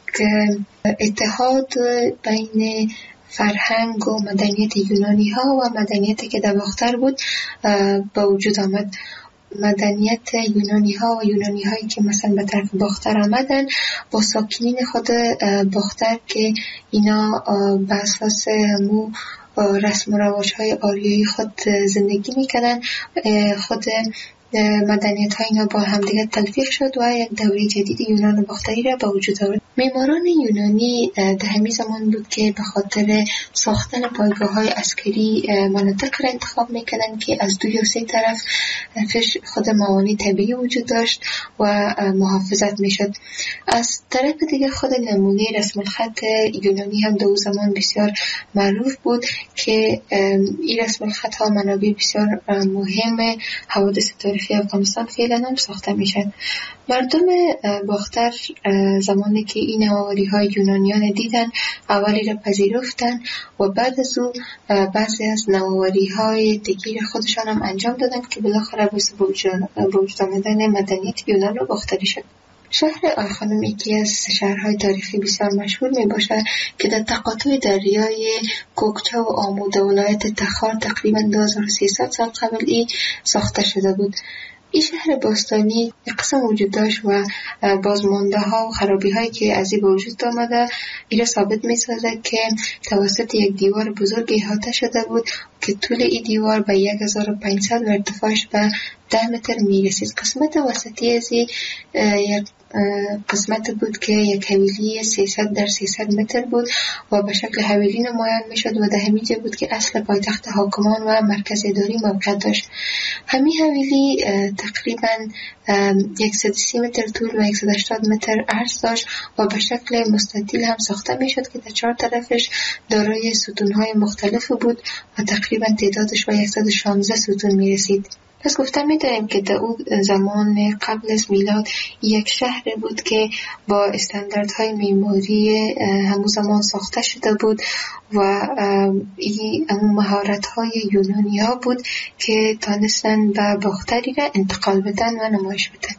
اتحاد بین فرهنگ و مدنیت یونانی ها و مدنیتی که در باختر بود به وجود آمد. مدنیت یونانی ها و یونانی هایی که مثلا به طرف باختر آمدن با ساکنین خود باختر که اینا به اساس همو رسم و رواج های آریایی خود زندگی میکنن، خود مدنیت های اینا با همدیگر تلفیق شد و یک دوره جدید یونان باختری را به وجود آورد. معماران یونانی در همین زمان بود که به خاطر ساختن پایگاه های عسکری مناطق را انتخاب میکنن که از دو یا سه طرف خود موانع طبیعی وجود داشت و محافظت میشد. از طرف دیگه خود نمونه رسم الخط یونانی هم در اون زمان بسیار معروف بود که این رسم الخط ها منابع بسیار مهم حوادث تاریخی افغانستان فعلا هم ساخته میشن. مردم باختر زمانی که این نوآوری های یونانیان دیدن اولی را پذیرفتن و بعد از او بعضی از نوآوری های دیگر خودشان هم انجام دادن که بالاخره باعث به وجود آمدن مدنیت یونان و باختری شد. شهر آیخانوم یکی از شهرهای تاریخی بسیار مشهور می باشد که در تقاطع دریای کوکچه و آمو در ولایت تخار تقریبا 2300 سال قبل ای ساخته شده بود. این شهر باستانی یک قسم وجود داشت و بازمانده ها و خرابی هایی که از این به وجود آمده این را ثابت می سازد که توسط یک دیوار بزرگ احاطه شده بود که طول این دیوار به 1500 و ارتفاعش به 10 متر می رسید. قسمت وسطی از یک قسمت بود که یک حویلی 300 در 300 متر بود و به شکل حویلی نمایان می شد و در همین جا بود که اصل پایتخت حاکمان و مرکز اداری موقع داشت. همین حویلی تقریبا 130 متر طول و 180 متر عرض داشت و به شکل مستطیل هم ساخته می شد که در 4 طرفش دارای ستونهای مختلف بود و تقریبا تعدادش به 116 ستون می رسید. پس گفتم می‌داریم که در اون زمان قبل از میلاد یک شهر بود که با استانداردهای معماری همون زمان ساخته شده بود و این مهارت‌های یونانی‌ها بود که تانستن به باختری را انتقال بدن و نمایش بدن.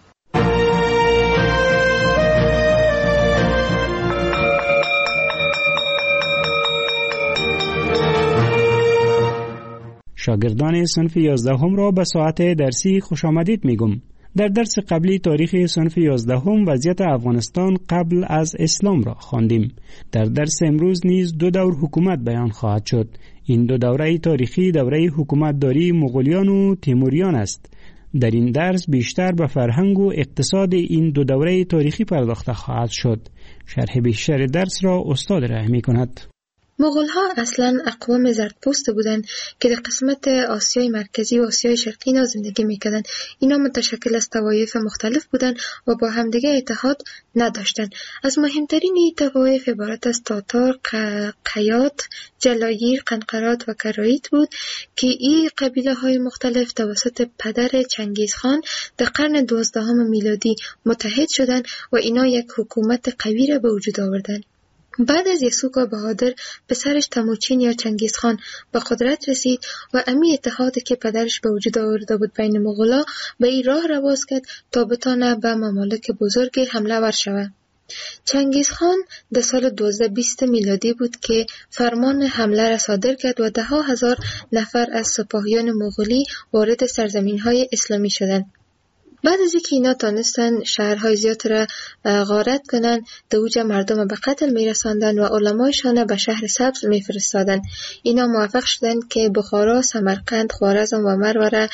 شاگردان صنف 11 را به ساعت درسی خوش آمدید میگم. در درس قبلی تاریخ صنف 11 وضعیت افغانستان قبل از اسلام را خواندیم. در درس امروز نیز 2 دور حکومت بیان خواهد شد. این 2 دوره تاریخی دوره حکومتداری مغولیان و تیموریان است. در این درس بیشتر به فرهنگ و اقتصاد این 2 دوره تاریخی پرداخته خواهد شد. شرح بیشتر درس را استاد ارائه می‌کند. مغول‌ها اصلا اقوام زردپوست بودند که در قسمت آسیای مرکزی و آسیای شرقی اینا زندگی میکردند. اینا متشکل از طوایف مختلف بودند و با همدیگه اتحاد نداشتند. از مهمترین این طوایف عبارت از تاتار، قیات، جلایر، قنقرات و کرایت بود که این قبیله های مختلف توسط پدر چنگیزخان در قرن 12 میلادی متحد شدند و اینا یک حکومت قوی را به وجود آوردند. بعد از یسوع بهادر پسرش تموچین یا چنگیزخان به قدرت رسید و امی اتحادی که پدرش به وجود آورده بود بین مغولا به این راه رواز کرد تا بتانه به ممالک بزرگ حمله ور شود. چنگیزخان در سال 1220 میلادی بود که فرمان حمله را صادر کرد و 10,000 نفر از سپاهیان مغولی وارد سرزمین‌های اسلامی شدند. بعد از اینکه اینا تانستن شهرهای زیاد را غارت کنن، در اوج مردم به قتل میرساندن و علمایشان به شهر سبز میفرستادن. اینا موفق شدن که بخارا، سمرقند، خوارزم و مرو را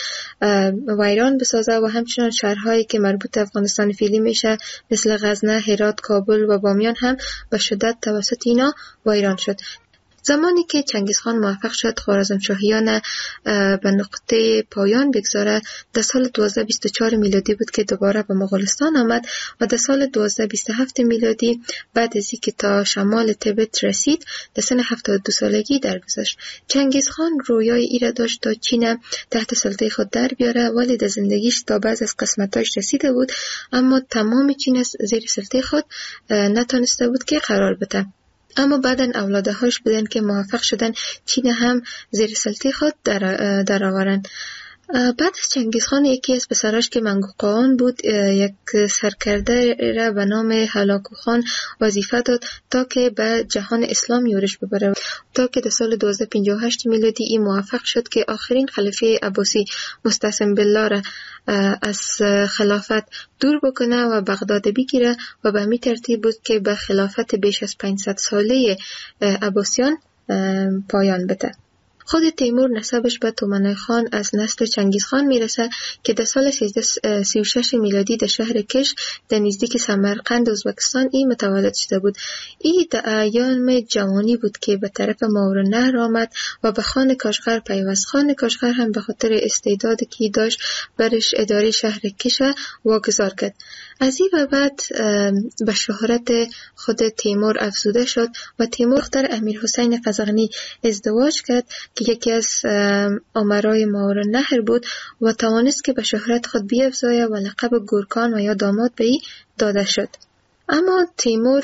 ویران بسازه و همچنان شهرهایی که مربوط افغانستان فعلی میشه مثل غزنه، هرات، کابل و بامیان هم به شدت توسط اینا ویران شد. زمانی که چنگیزخان موفق شد خوارزمشاهیان به نقطه پایان بگذاره در سال 1224 میلادی بود که دوباره به مغولستان آمد و در سال 1227 میلادی بعد از اینکه تا شمال تبت رسید در سن 72 سالگی درگذشت. چنگیزخان رویای ای را داشت تا چین تحت سلطه خود در بیاره، ولی در زندگیش تا بعض از قسمتاش رسیده بود اما تمام چین زیر سلطه خود نتونسته بود که قرار بده. اما بعدن اولادهاش بودن که موفق شدن چین هم زیر سلطه خود در آورند. بعد از چنگیزخان یکی از پسراش که منگوقان بود یک سرکرده را به نام هلاکو خان وظیفه داد تا که به جهان اسلام یورش ببره، تا که در سال 1258 میلادی این موفق شد که آخرین خلیفه عباسی مستعصم بالله را از خلافت دور بکنه و بغداد بگیره و به همین ترتیب بود که به خلافت بیش از 500 ساله عباسیان پایان بده. خود تیمور نسبش به تومنای خان از نسل چنگیزخان میرسه که در سال 1336 میلادی در شهر کش در نزدیک سمرقند ازبکستان این متولد شده بود. این در ایام جوانی بود که به طرف ماورالنهر آمد و به خان کاشغر پیوست. خان کاشغر هم به خاطر استعدادی که داشت برش اداره شهر کش واگذار کرد. از این بعد به شهرت خود تیمور افزوده شد و تیمور دختر امیرحسین قزغنی ازدواج کرد که یکی از امرای ماورالنهر بود و توانست که به شهرت خود بیفزاید و لقب گورکان و یا داماد به ای داده شد. اما تیمور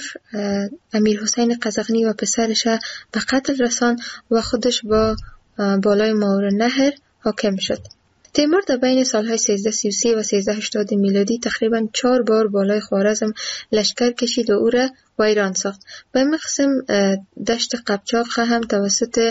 امیرحسین قزغنی و پسرش به قتل رساند و خودش با بالای ماورالنهر حاکم شد. تیمور در بین سالهای 1333 و 1380 میلادی تقریباً 4 بار بالای خوارزم لشکر کشید و او را ویران ساخت. به همین قسم دشت قبچاق هم توسط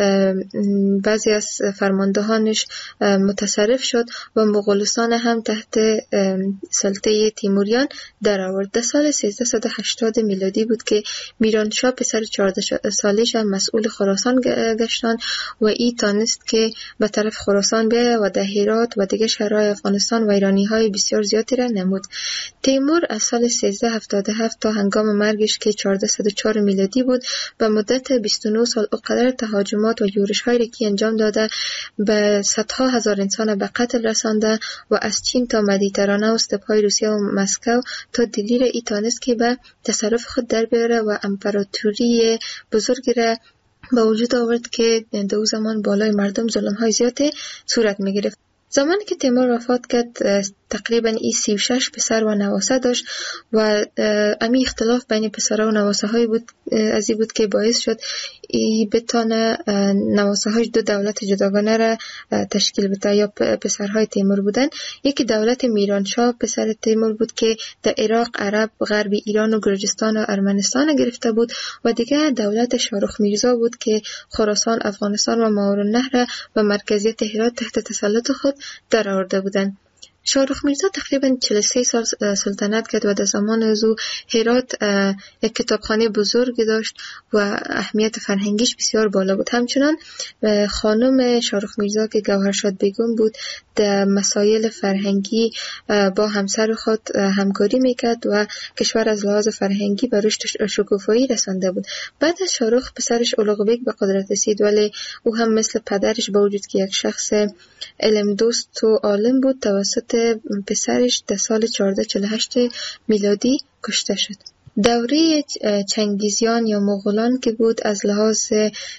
بعضی از فرماندهانش متصرف شد و مغولستان هم تحت سلطه تیموریان در آورد. در سال 1380 میلادی بود که میرانشاه پسر 14 سالش هم مسئول خراسان گشتان و ای تانست که به طرف خراسان بیاید و در هرات و دیگر شهرهای افغانستان ویرانی‌های بسیار زیادی را نمود. تیمور از سال 1377 تا هنگام مرگش که 1404 میلادی بود به مدت 29 سال اقدر تهاجمات و یورش‌هایی که انجام داده به صدها هزار انسان به قتل رسانده و از چین تا مدیترانه و استپ‌های روسیه و مسکو تا دلی را ای تانست که به تصرف خود در بیاره و امپراتوری بزرگی را به وجود آورد که در اون زمان بالای مردم ظلم‌های زیادی صورت می‌گرفت. زمانی که تیمور وفات کرد تقریبا این 36 پسر و نواسه داشت و امی اختلاف بین پسرها و نواسه های بود از این بود که باعث شد بتانه نواسه هاش 2 دولت جداگانه را تشکیل بده. یا پسرهای تیمور بودن. یکی دولت میرانشاه پسر تیمور بود که در عراق، عرب، غرب ایران و گرجستان و ارمنستان گرفته بود و دیگه دولت شاهرخ میرزا بود که خراسان، افغانستان و ماورالنهر و مرکزیت هرات تحت تسلط خود در آورده بودند. شاهرخ میرزا تقریبا 43 سال سلطنت کرد و در زمان از او هرات یک کتابخانه بزرگ داشت و اهمیت فرهنگیش بسیار بالا بود. همچنان خانم شاهرخ میرزا که گوهرشاد بیگم بود در مسائل فرهنگی با همسر خود همکاری میکرد و کشور از لحاظ فرهنگی به رشد شکوفایی رسانده بود. بعد از شاهرخ پسرش اولغ بیگ به قدرت رسید، ولی او هم مثل پدرش با وجود که یک شخص علم دوست و عالم بود توسط پسرش در سال 1448 میلادی کشته شد. دوره چنگیزیان یا مغولان که بود از لحاظ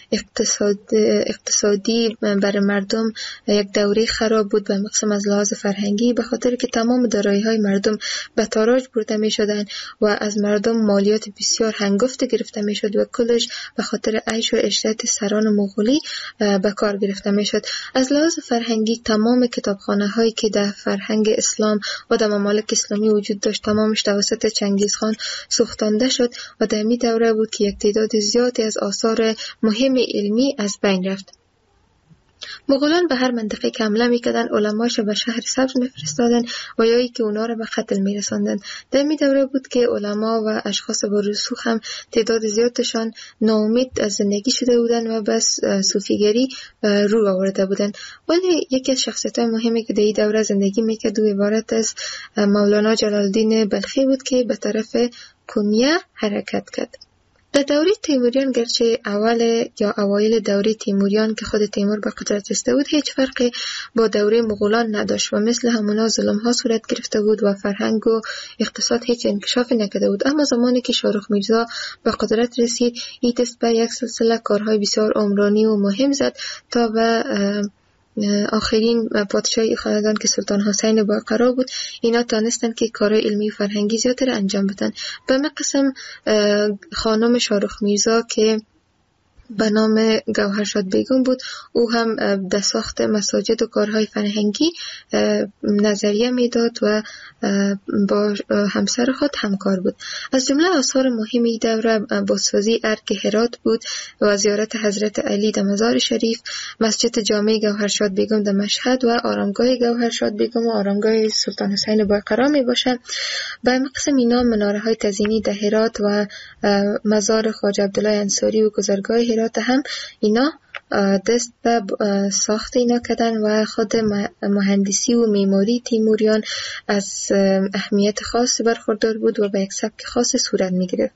اقتصادی برای مردم یک دوره خراب بود، به مقصد از لحاظ فرهنگی، به خاطر که تمام دارایی‌های مردم به تاراج برده می‌شدند و از مردم مالیات بسیار هنگفت گرفته می‌شد و کلش به خاطر عیش و عشرت سران مغولی به کار گرفته می‌شد. از لحاظ فرهنگی تمام کتابخانه‌هایی که در فرهنگ اسلام و در ممالک اسلامی وجود داشت تمامش توسط چنگیزخان سوختانده شد و در می دوره بود که یک تعداد زیادی از آثار مهم علمی از بین رفت. مغولان به هر منطقه که حمله میکردن علماش به شهر سبز میفرستادن و یا ای که اونا رو به قتل میرساندن. در می دوره بود که علما و اشخاص با رسوخ هم تعداد زیادشان ناامید از زندگی شده بودن و بس صوفیگری رو آورده بودن. ولی یکی از شخصیت‌های مهمی که در این دوره زندگی میکرد و عبارت از مولانا جلال الدین بلخی بود که به طرف کنیه حرکت کرد. در دوره تیموریان گرچه اوایل دوره تیموریان که خود تیمور به قدرت رسیده بود هیچ فرقی با دوره مغولان نداشت و مثل همونا ظلم‌ها صورت گرفته بود و فرهنگ و اقتصاد هیچ انکشافی نکرده بود. اما زمانی که شاهرخ میرزا به قدرت رسید این دست به یک سلسله کارهای بسیار عمرانی و مهم زد تا به آخرین پادشاهی خاندان که سلطان حسین باقرا بود اینا تانستن که کارهای علمی و فرهنگی زیادتر انجام بدن. به قسم خانم شاهرخ میرزا که به نام گوهرشاد بیگم بود او هم در ساخت مساجد و کارهای فرهنگی نظریه میداد و با همسر خود همکار بود. از جمله آثار مهمی دوره بازسازی ارگ هرات بود و زیارت حضرت علی در مزار شریف، مسجد جامع گوهرشاد بیگم در مشهد و آرامگاه گوهرشاد بیگم و آرامگاه سلطان حسین باقرا می باشند. به قسم اینا مناره های تزیینی در هرات و مزار خواجه عبدالله انصاری و گذرگاه هرات هم اینا دست به ساخت اینا کردن و خود مهندسی و معماری تیموریان از اهمیت خاص برخوردار بود و به یک سبک خاص صورت می گرفت.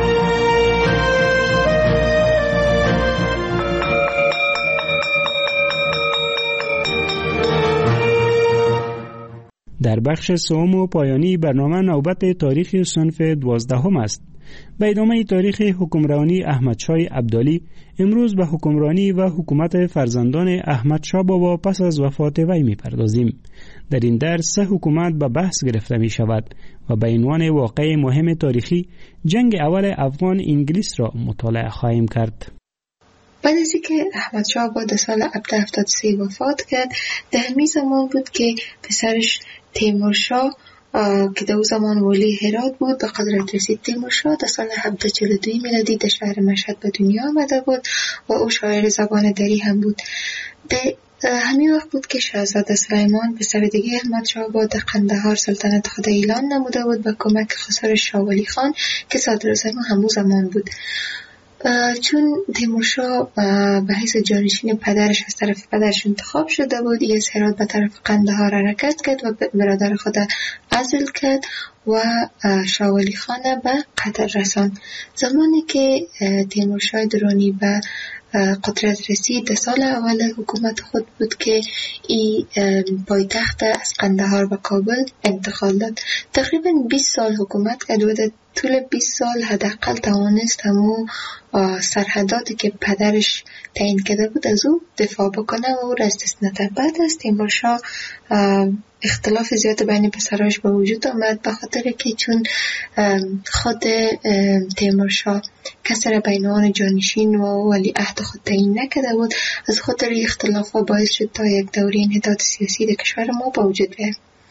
در بخش سوم و پایانی برنامه نوبت تاریخ صنف 12 است. به ادامه تاریخ حکمرانی احمدشاه ابدالی امروز به حکمرانی و حکومت فرزندان احمدشاه بابا پس از وفات وی می‌پردازیم. در این درس 3 حکومت به بحث گرفته می شود و به عنوان واقعه مهم تاریخی جنگ اول افغان انگلیس را مطالعه خواهیم کرد. بعد از اینکه احمدشاه بابا در سال 1773 وفات کرد در همین زمان بود که پسرش تیمورشاه که در زمان ولی هرات بود به قدرت رسید. تیمورشاه در سال 1742 میلادی در شهر مشهد به دنیا آمده بود و او شاعر زبان دری هم بود. به همین وقت بود که شاهزاده سلیمان پسر دیگه احمدشاه بابا در قندهار سلطنت خود اعلان نموده بود به کمک خسر شاه ولی خان که صدراعظم همون زمان بود. چون تیمورشاه به حیث جانشین پدرش از طرف پدرش انتخاب شده بود از هرات به طرف قندهار حرکت کرد و برادر خود عزل کرد و شاه ولی خان به قطر رساند. زمانی که تیمورشاه درانی به قدرت رسید در سال اول حکومت خود بود که این پایتخت از قندهار به کابل انتقال داد. تقریبا 20 سال حکومت کرد و در طول 20 سال حداقل توانست همون سرحداتی که پدرش تعیین کرده بود از او دفاع بکنه و او را از دست نداد. بعد از تیمورشاه اختلاف زیاد بین پسراش به وجود آمد به خاطر که چون خود تیمورشاه کسی را بین آن جانشین و ولی عهد خود تعیین نکرده بود. از خاطر اختلاف ها باعث شد تا یک دوره انحطاط سیاسی در کشور ما به وجود بیاید.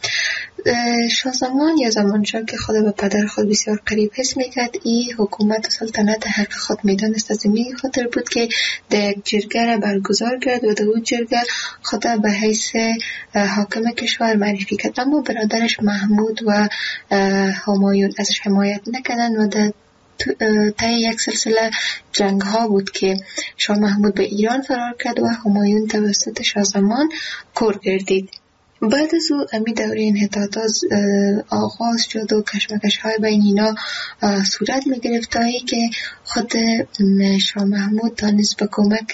شاهزمان یا زمانشاه که خود به پدر خود بسیار قریب حس میکرد، این حکومت و سلطنت حق خود میدانست. از این خاطر بود که در یک جرگه را برگزار کرد و در اون جرگه خود به حیث حاکم کشور معرفی کرد. اما برادرش محمود و همایون ازش حمایت نکردند و در طی یک سلسله جنگ ها بود که شاه محمود به ایران فرار کرد و همایون توسط شاهزمان کور گردید. بعد از او امی دوره انحطاطات آغاز شد و کشمکش های بین اینا صورت می گرفت تا ای که خود شاه محمود تانست به کمک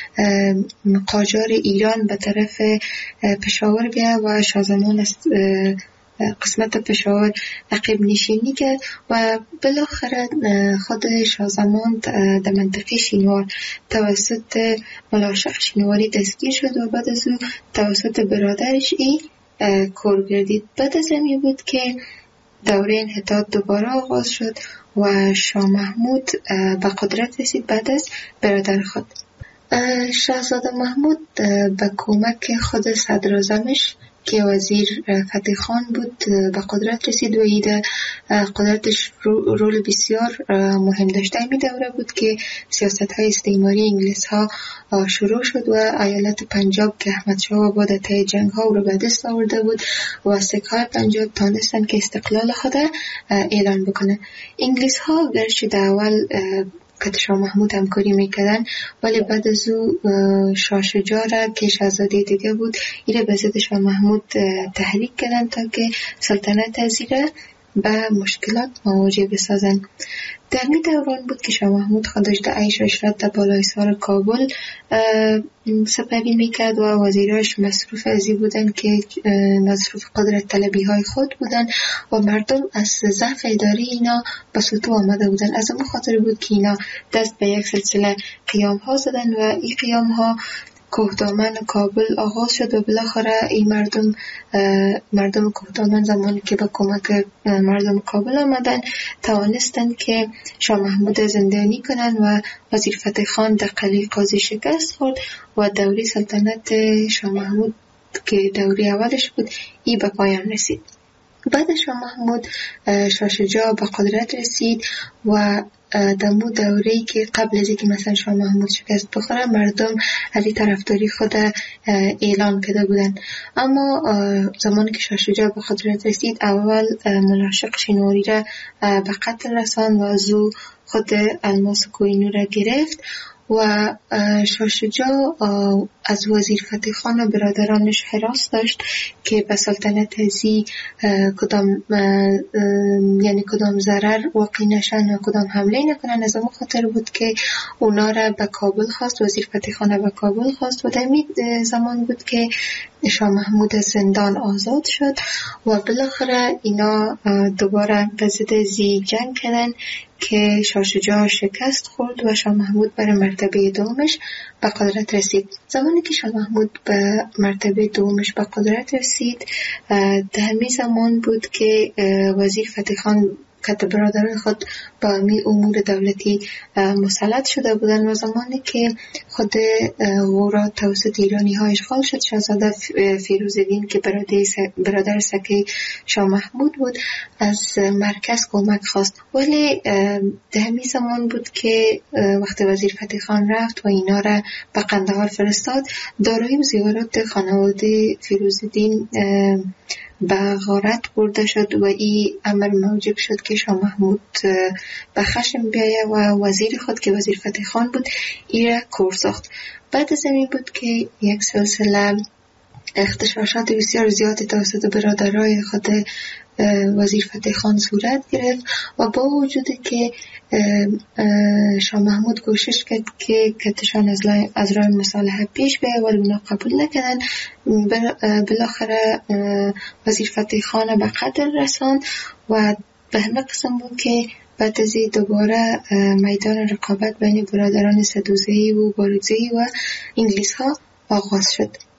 قاجار ایران به طرف پشاور بیا و شاهزمان است قسمت پشاور عقب نشینی کرد و بالاخره خود شاهزمان در منطقه شینوار توسط ملاشق شینواری دستگیر شد و بعد از او توسط برادرش کور گردید. بعد از این بود که دوره انحطاط دوباره آغاز شد و شاه محمود به قدرت رسید بعد از برادر خود. شاهزاده محمود به کمک خود صدراعظمش که وزیر فتح خان بود به قدرت رسید و ایده قدرتش رول بسیار مهم داشته. می دوره بود که سیاست های استعماری انگلیس ها شروع شد و ایالت پنجاب که احمد شاه با طی جنگ ها رو به دست آورده بود و سکه های پنجاب تانستن که استقلال خود اعلان بکنه. انگلیس ها گرچه در اول که شاه محمود همکاری میکردن ولی بعد از او شاه شجاع را که شاهزاده دیگه بود ایره به ضد شاه محمود تحریک کردن تا که سلطنت ازیره به مشکلات مواجه بسازن. در می دوران بود که شاه محمود خودش در عیش و عشرت در بالای سر کابل سپری میکرد و وزیراش مصروف ازی بودن که مصروف قدرت طلبی های خود بودن و مردم از ضعف اداری اینا به سطوح آمده بودن. از اون خاطر بود که اینا دست به یک سلسله قیام ها زدن و این قیام ها کوهدامن کابل آغاز شد و بالاخره این مردم کوهدامن زمانی که با کمک مردم کابل آمدن توانستند که شاه محمود زندانی کنند و وزیر فتح خان در قلعه قاضی شکست خورد و دوره سلطنت شاه محمود که دوره اولش بود ای به پایان رسید. بعد شاه محمود شاه شجاع به قدرت رسید و دمو دوره‌ای که قبل از اینکه مثلا شاه محمود شکست بخوره مردم از این طرفداری خود اعلان کرده بودن. اما زمانی که شاه شجاع به قدرت رسید اول ملاشق شینواری را به قتل رساند و از او خود الماس کوهینور را گرفت و شاه شجاع از وزیر فتح خان و برادرانش حراس داشت که به سلطنت ازی کدام ضرر واقع نشن و کدام حمله نکنن. از اون خاطر بود که اونا را به کابل خواست، وزیر فتح خان را به کابل خواست و در زمان بود که شاه محمود از زندان آزاد شد و بالاخره اینا دوباره به ضد ازی جنگ کردن که شاه شجاع شکست خورد و شاه محمود بر مرتبه دومش به قدرت رسید. زمانی که شاه محمود به مرتبه دومش به قدرت رسید در همین زمان بود که وزیر فتح خان که برادران خود با امی امور دولتی مسلط شده بودن و زمانی که خود غورا توسط ایرانی ها اشغال شد شاهزاده فیروزدین که برادر سکه شاه محمود بود از مرکز کمک خواست. ولی در همین زمان بود که وقتی وزیر فتح خان رفت و اینا را به قندهار فرستاد دارایی و زیورات خانواده فیروزدین به غارت برده شد و این امر موجب شد که شاه محمود به خشم بیایه و وزیر خود که وزیر فتح خان بود ای را کور ساخت. بعد از این بود که یک سلسله اغتشاشات بسیار زیادی توسط برادرای خود وزیر فتح خان صورت گرفت و با وجودی که شاه محمود کوشش کرد که کتشان از راه مصالحه پیش بیاید ولی اونا قبول نکردن. بالاخره وزیر فتح خان به قتل رساند و به همه قسم بود که بعد از دوباره میدان رقابت بین برادران سدوزه‌ای و باروزه‌ای و انگلیس ها آغاز شد.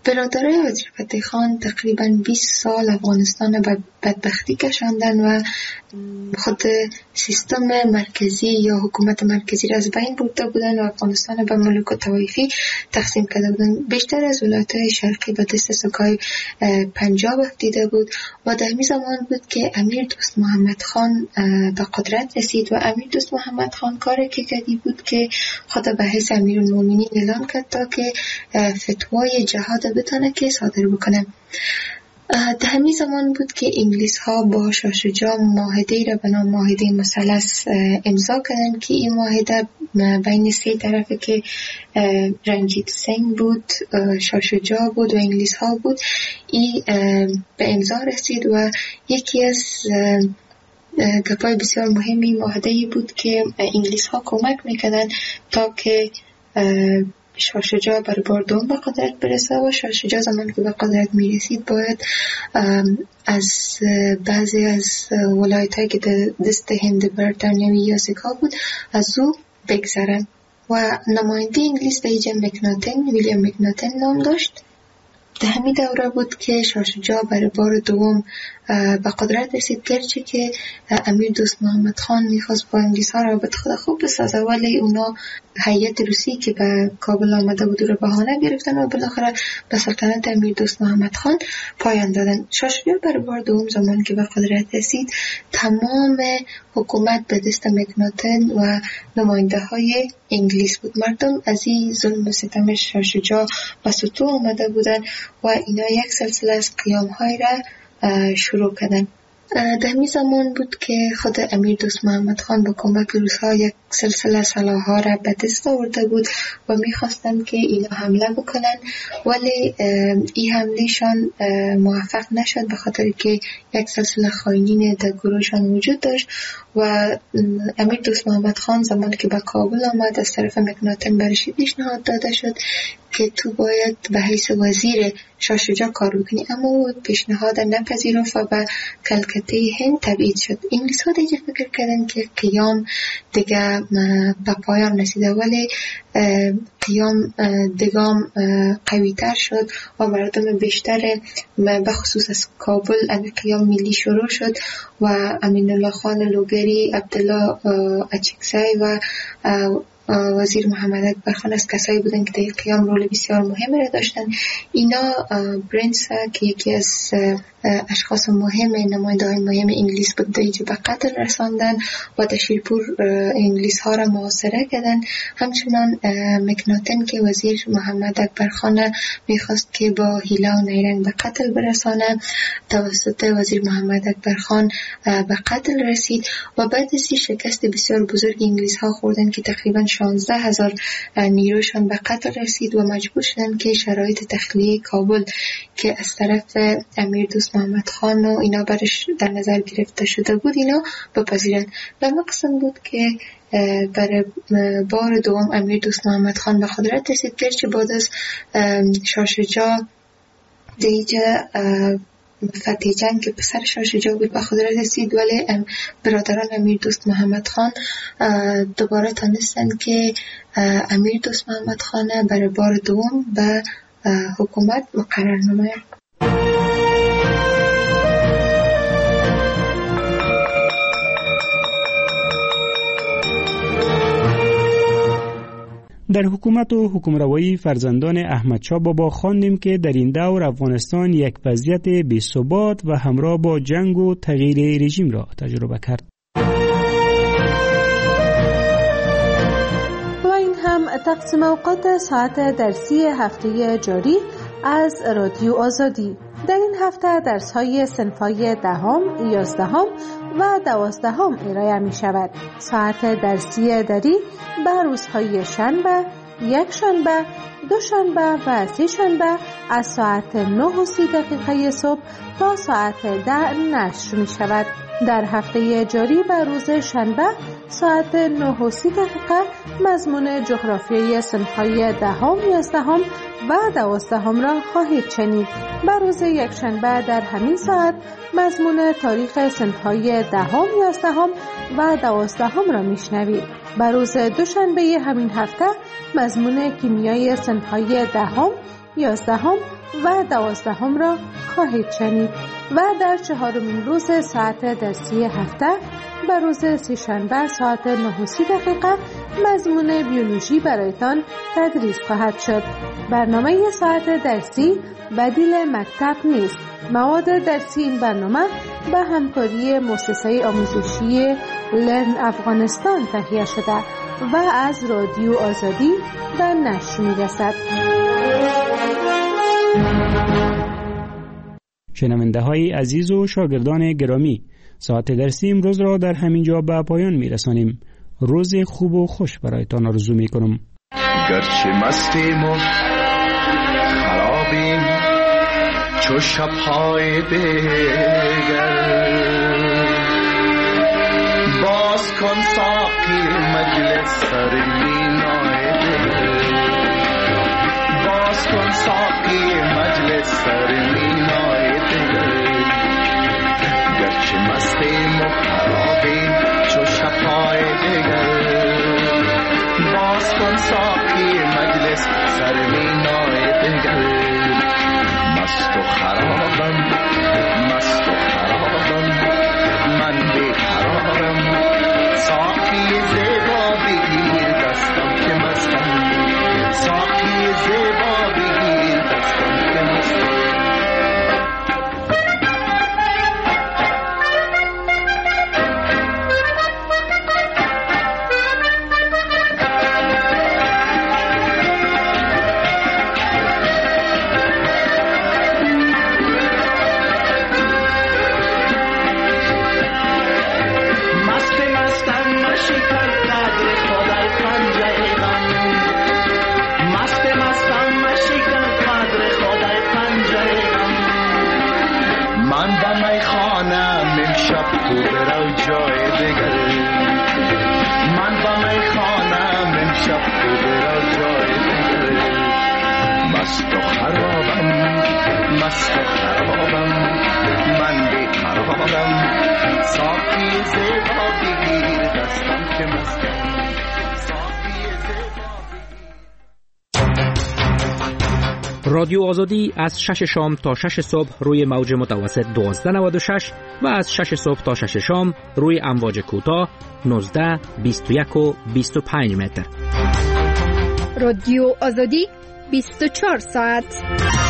برادرای وزیر فتح خان تقریبا 20 سال افغانستان به بدبختی کشاندن و خود سیستم مرکزی یا حکومت مرکزی را از بین برده بودن و افغانستان به ملوک و طوایفی تقسیم کرده بودن. بیشتر از ولایت‌های شرقی به دست سکای پنجاب افتیده بود و در همین زمان بود که امیر دوست محمد خان به قدرت رسید و امیر دوست محمد خان کاری که کردی بود که خود به حیث امیرالمومنین اعلان کرد تا که فتوای جهاد بتونه که صادر بکنه. در همین زمان بود که انگلیس ها با شاه شجاع معاهده را به نام معاهده مثلث امضا کردن که این معاهده بین سه طرفه که رنجیت سنگ بود، شاه شجاع بود و انگلیس ها بود، این به امضا رسید و یکی از گپای بسیار مهمی معاهده بود که انگلیس ها کمک میکردن تا که شاه شجاع بر بار دوم به قدرت برسه و شاه شجاع زمان که به قدرت میرسید باید از بعضی از ولایت‌هایی که دست هند بریتانیایی یا سکا بود از او بگذرن و نماینده انگلیس به ایجا مکناتن، ویلیام مکناتن نام داشت. در همین دوره بود که شاه شجاع برای بار دوم به قدرت رسید، گرچه که امیر دوست محمد خان میخواست با انگلیس ها رابطه خود خوب بسازه ولی اونا هیئت روسی که به کابل آمده بود رو بهانه گرفتن و بالاخره به سلطنت امیر دوست محمد خان پایان دادن. شاه شجاع برای بار دوم زمان که به قدرت رسید تمام حکومت به دست مکناتن و نماینده های انگلیس بود. مردم از این ظلم و ستم شاه شجاع به سطوح آمده بودن و اینا یک سلسله از قیام های را شروع کردن. در همین زمان بود که خود امیر دوست محمد خان با کمک روس‌ها یک سلسله سلاح‌ها را به دست آورده بود و می‌خواستند که اینا حمله بکنن ولی این حملهشان موفق نشد به خاطر که یک سلسله خائنین در گروهشان وجود داشت و امیر دوست محمد خان زمان که به کابل آمد از طرف مکناتن برش پیشنهاد داده شد که تو باید به حیث وزیر شاه شجاع کار بکنی، اما او پیشنهاد نپذیرفت و به کلکته هند تبعید شد. انگلیس ها دیگه فکر کردن که قیام دیگه به پایان رسیده ولی قیام دگام قوی تر شد و مردم بیشتر به خصوص از کابل قیام ملی شروع شد و امین الله خان لوگری، عبدالله اچکزی و وزیر محمد اکبر خان از کسایی بودن که در قیام رول بسیار مهم را داشتن. اینا برنس که یکی از اشخاص مهم، نماینده های مهم انگلیس بود، دیگه به قتل رساندن و در شیرپور انگلیس ها را محاصره کردن. همچنان مکناتن که وزیر محمد اکبر خان میخواست که با حیله و نیرنگ به قتل برسانه، توسط وزیر محمد اکبر خان به قتل رسید و بعد از شکست بسیار بزرگ انگلیس ها خوردن که تقریبا 16,000 نیروشان به قتل رسید و مجبور شدن که شرایط تخلیه کابل که از طرف امیر دوست محمد خان و اینا برش در نظر گرفته شده بود اینا بپذیرن. و مقصد بود که برای بار دوم امیر دوست محمد خان به قدرت رسید، گرچه بعد از شاه شجاع دیگه فتح جنگ که پسر شاه شجاع بود به قدرت رسید ولی برادران امیر دوست محمد خان دوباره تانستن که امیر دوست محمد خان برای بار دوم به حکومت مقرر نماید. در حکومت و حکمروایی فرزندان احمدشاه بابا خواندیم که در این دور افغانستان یک وضعیت بی‌ثبات و همراه با جنگ و تغییر رژیم را تجربه کرد. و این هم تقسیم اوقات ساعت درسی هفته جاری از رادیو آزادی. در این هفته درس‌های صنف‌های 10، 11 و 12 ارائه می شود. ساعت درسی دری به روزهای شنبه، یک شنبه، دو شنبه و سه شنبه از ساعت 9:30 صبح تا ساعت 10 نشر می شود. در هفته جاری به روز شنبه ساعت 9:30 مضمون جغرافیای صنف‌های 10، 11 و 12 را خواهید شنید. به روز یک شنبه در همین ساعت مضمون تاریخ صنف‌های 10، 11 و 12 را میشنوید. به روز دوشنبه همین هفته مضمون کیمیای صنف‌های 10، 11 و 12 را خواهید شنید و در 4مین روز ساعت درسی هفته به روز سه‌شنبه ساعت 9:30 مضمون بیولوژی برایتان تدریس خواهد شد. برنامه ساعت درسی بدیل مکتب نیست. مواد درسی این برنامه به همکاری مؤسسه آموزشی لرن افغانستان تهیه شده و از رادیو آزادی به نشر می‌رسد. شنونده های عزیز و شاگردان گرامی، ساعت درسی امروز را در همین جا به پایان می‌رسانیم. روز خوب و خوش برایتان آرزو می‌کنم. گرچه مستیم و خرابیم چو شب‌های دیگر، باز کن ساقی مجلس سر مینای دل، باز کن ساقی مجلس سر مینای دل. گرچه مستیم و خرابیم چو شب‌های دیگر، باز کن ساقی مجلس سر مینای دل. مست و خرابم، مست و خرابم، من بیقرارم، ساقی زیبا بگیر دستم که مستم، ساقی زیبا بگیر دستم که مستم. رادیو آزادی از 6 شام تا 6 صبح روی موج متوسط 1296 و از 6 صبح تا 6 شام روی امواج کوتاه 19، 21 و 25 متر. رادیو آزادی 24 ساعت.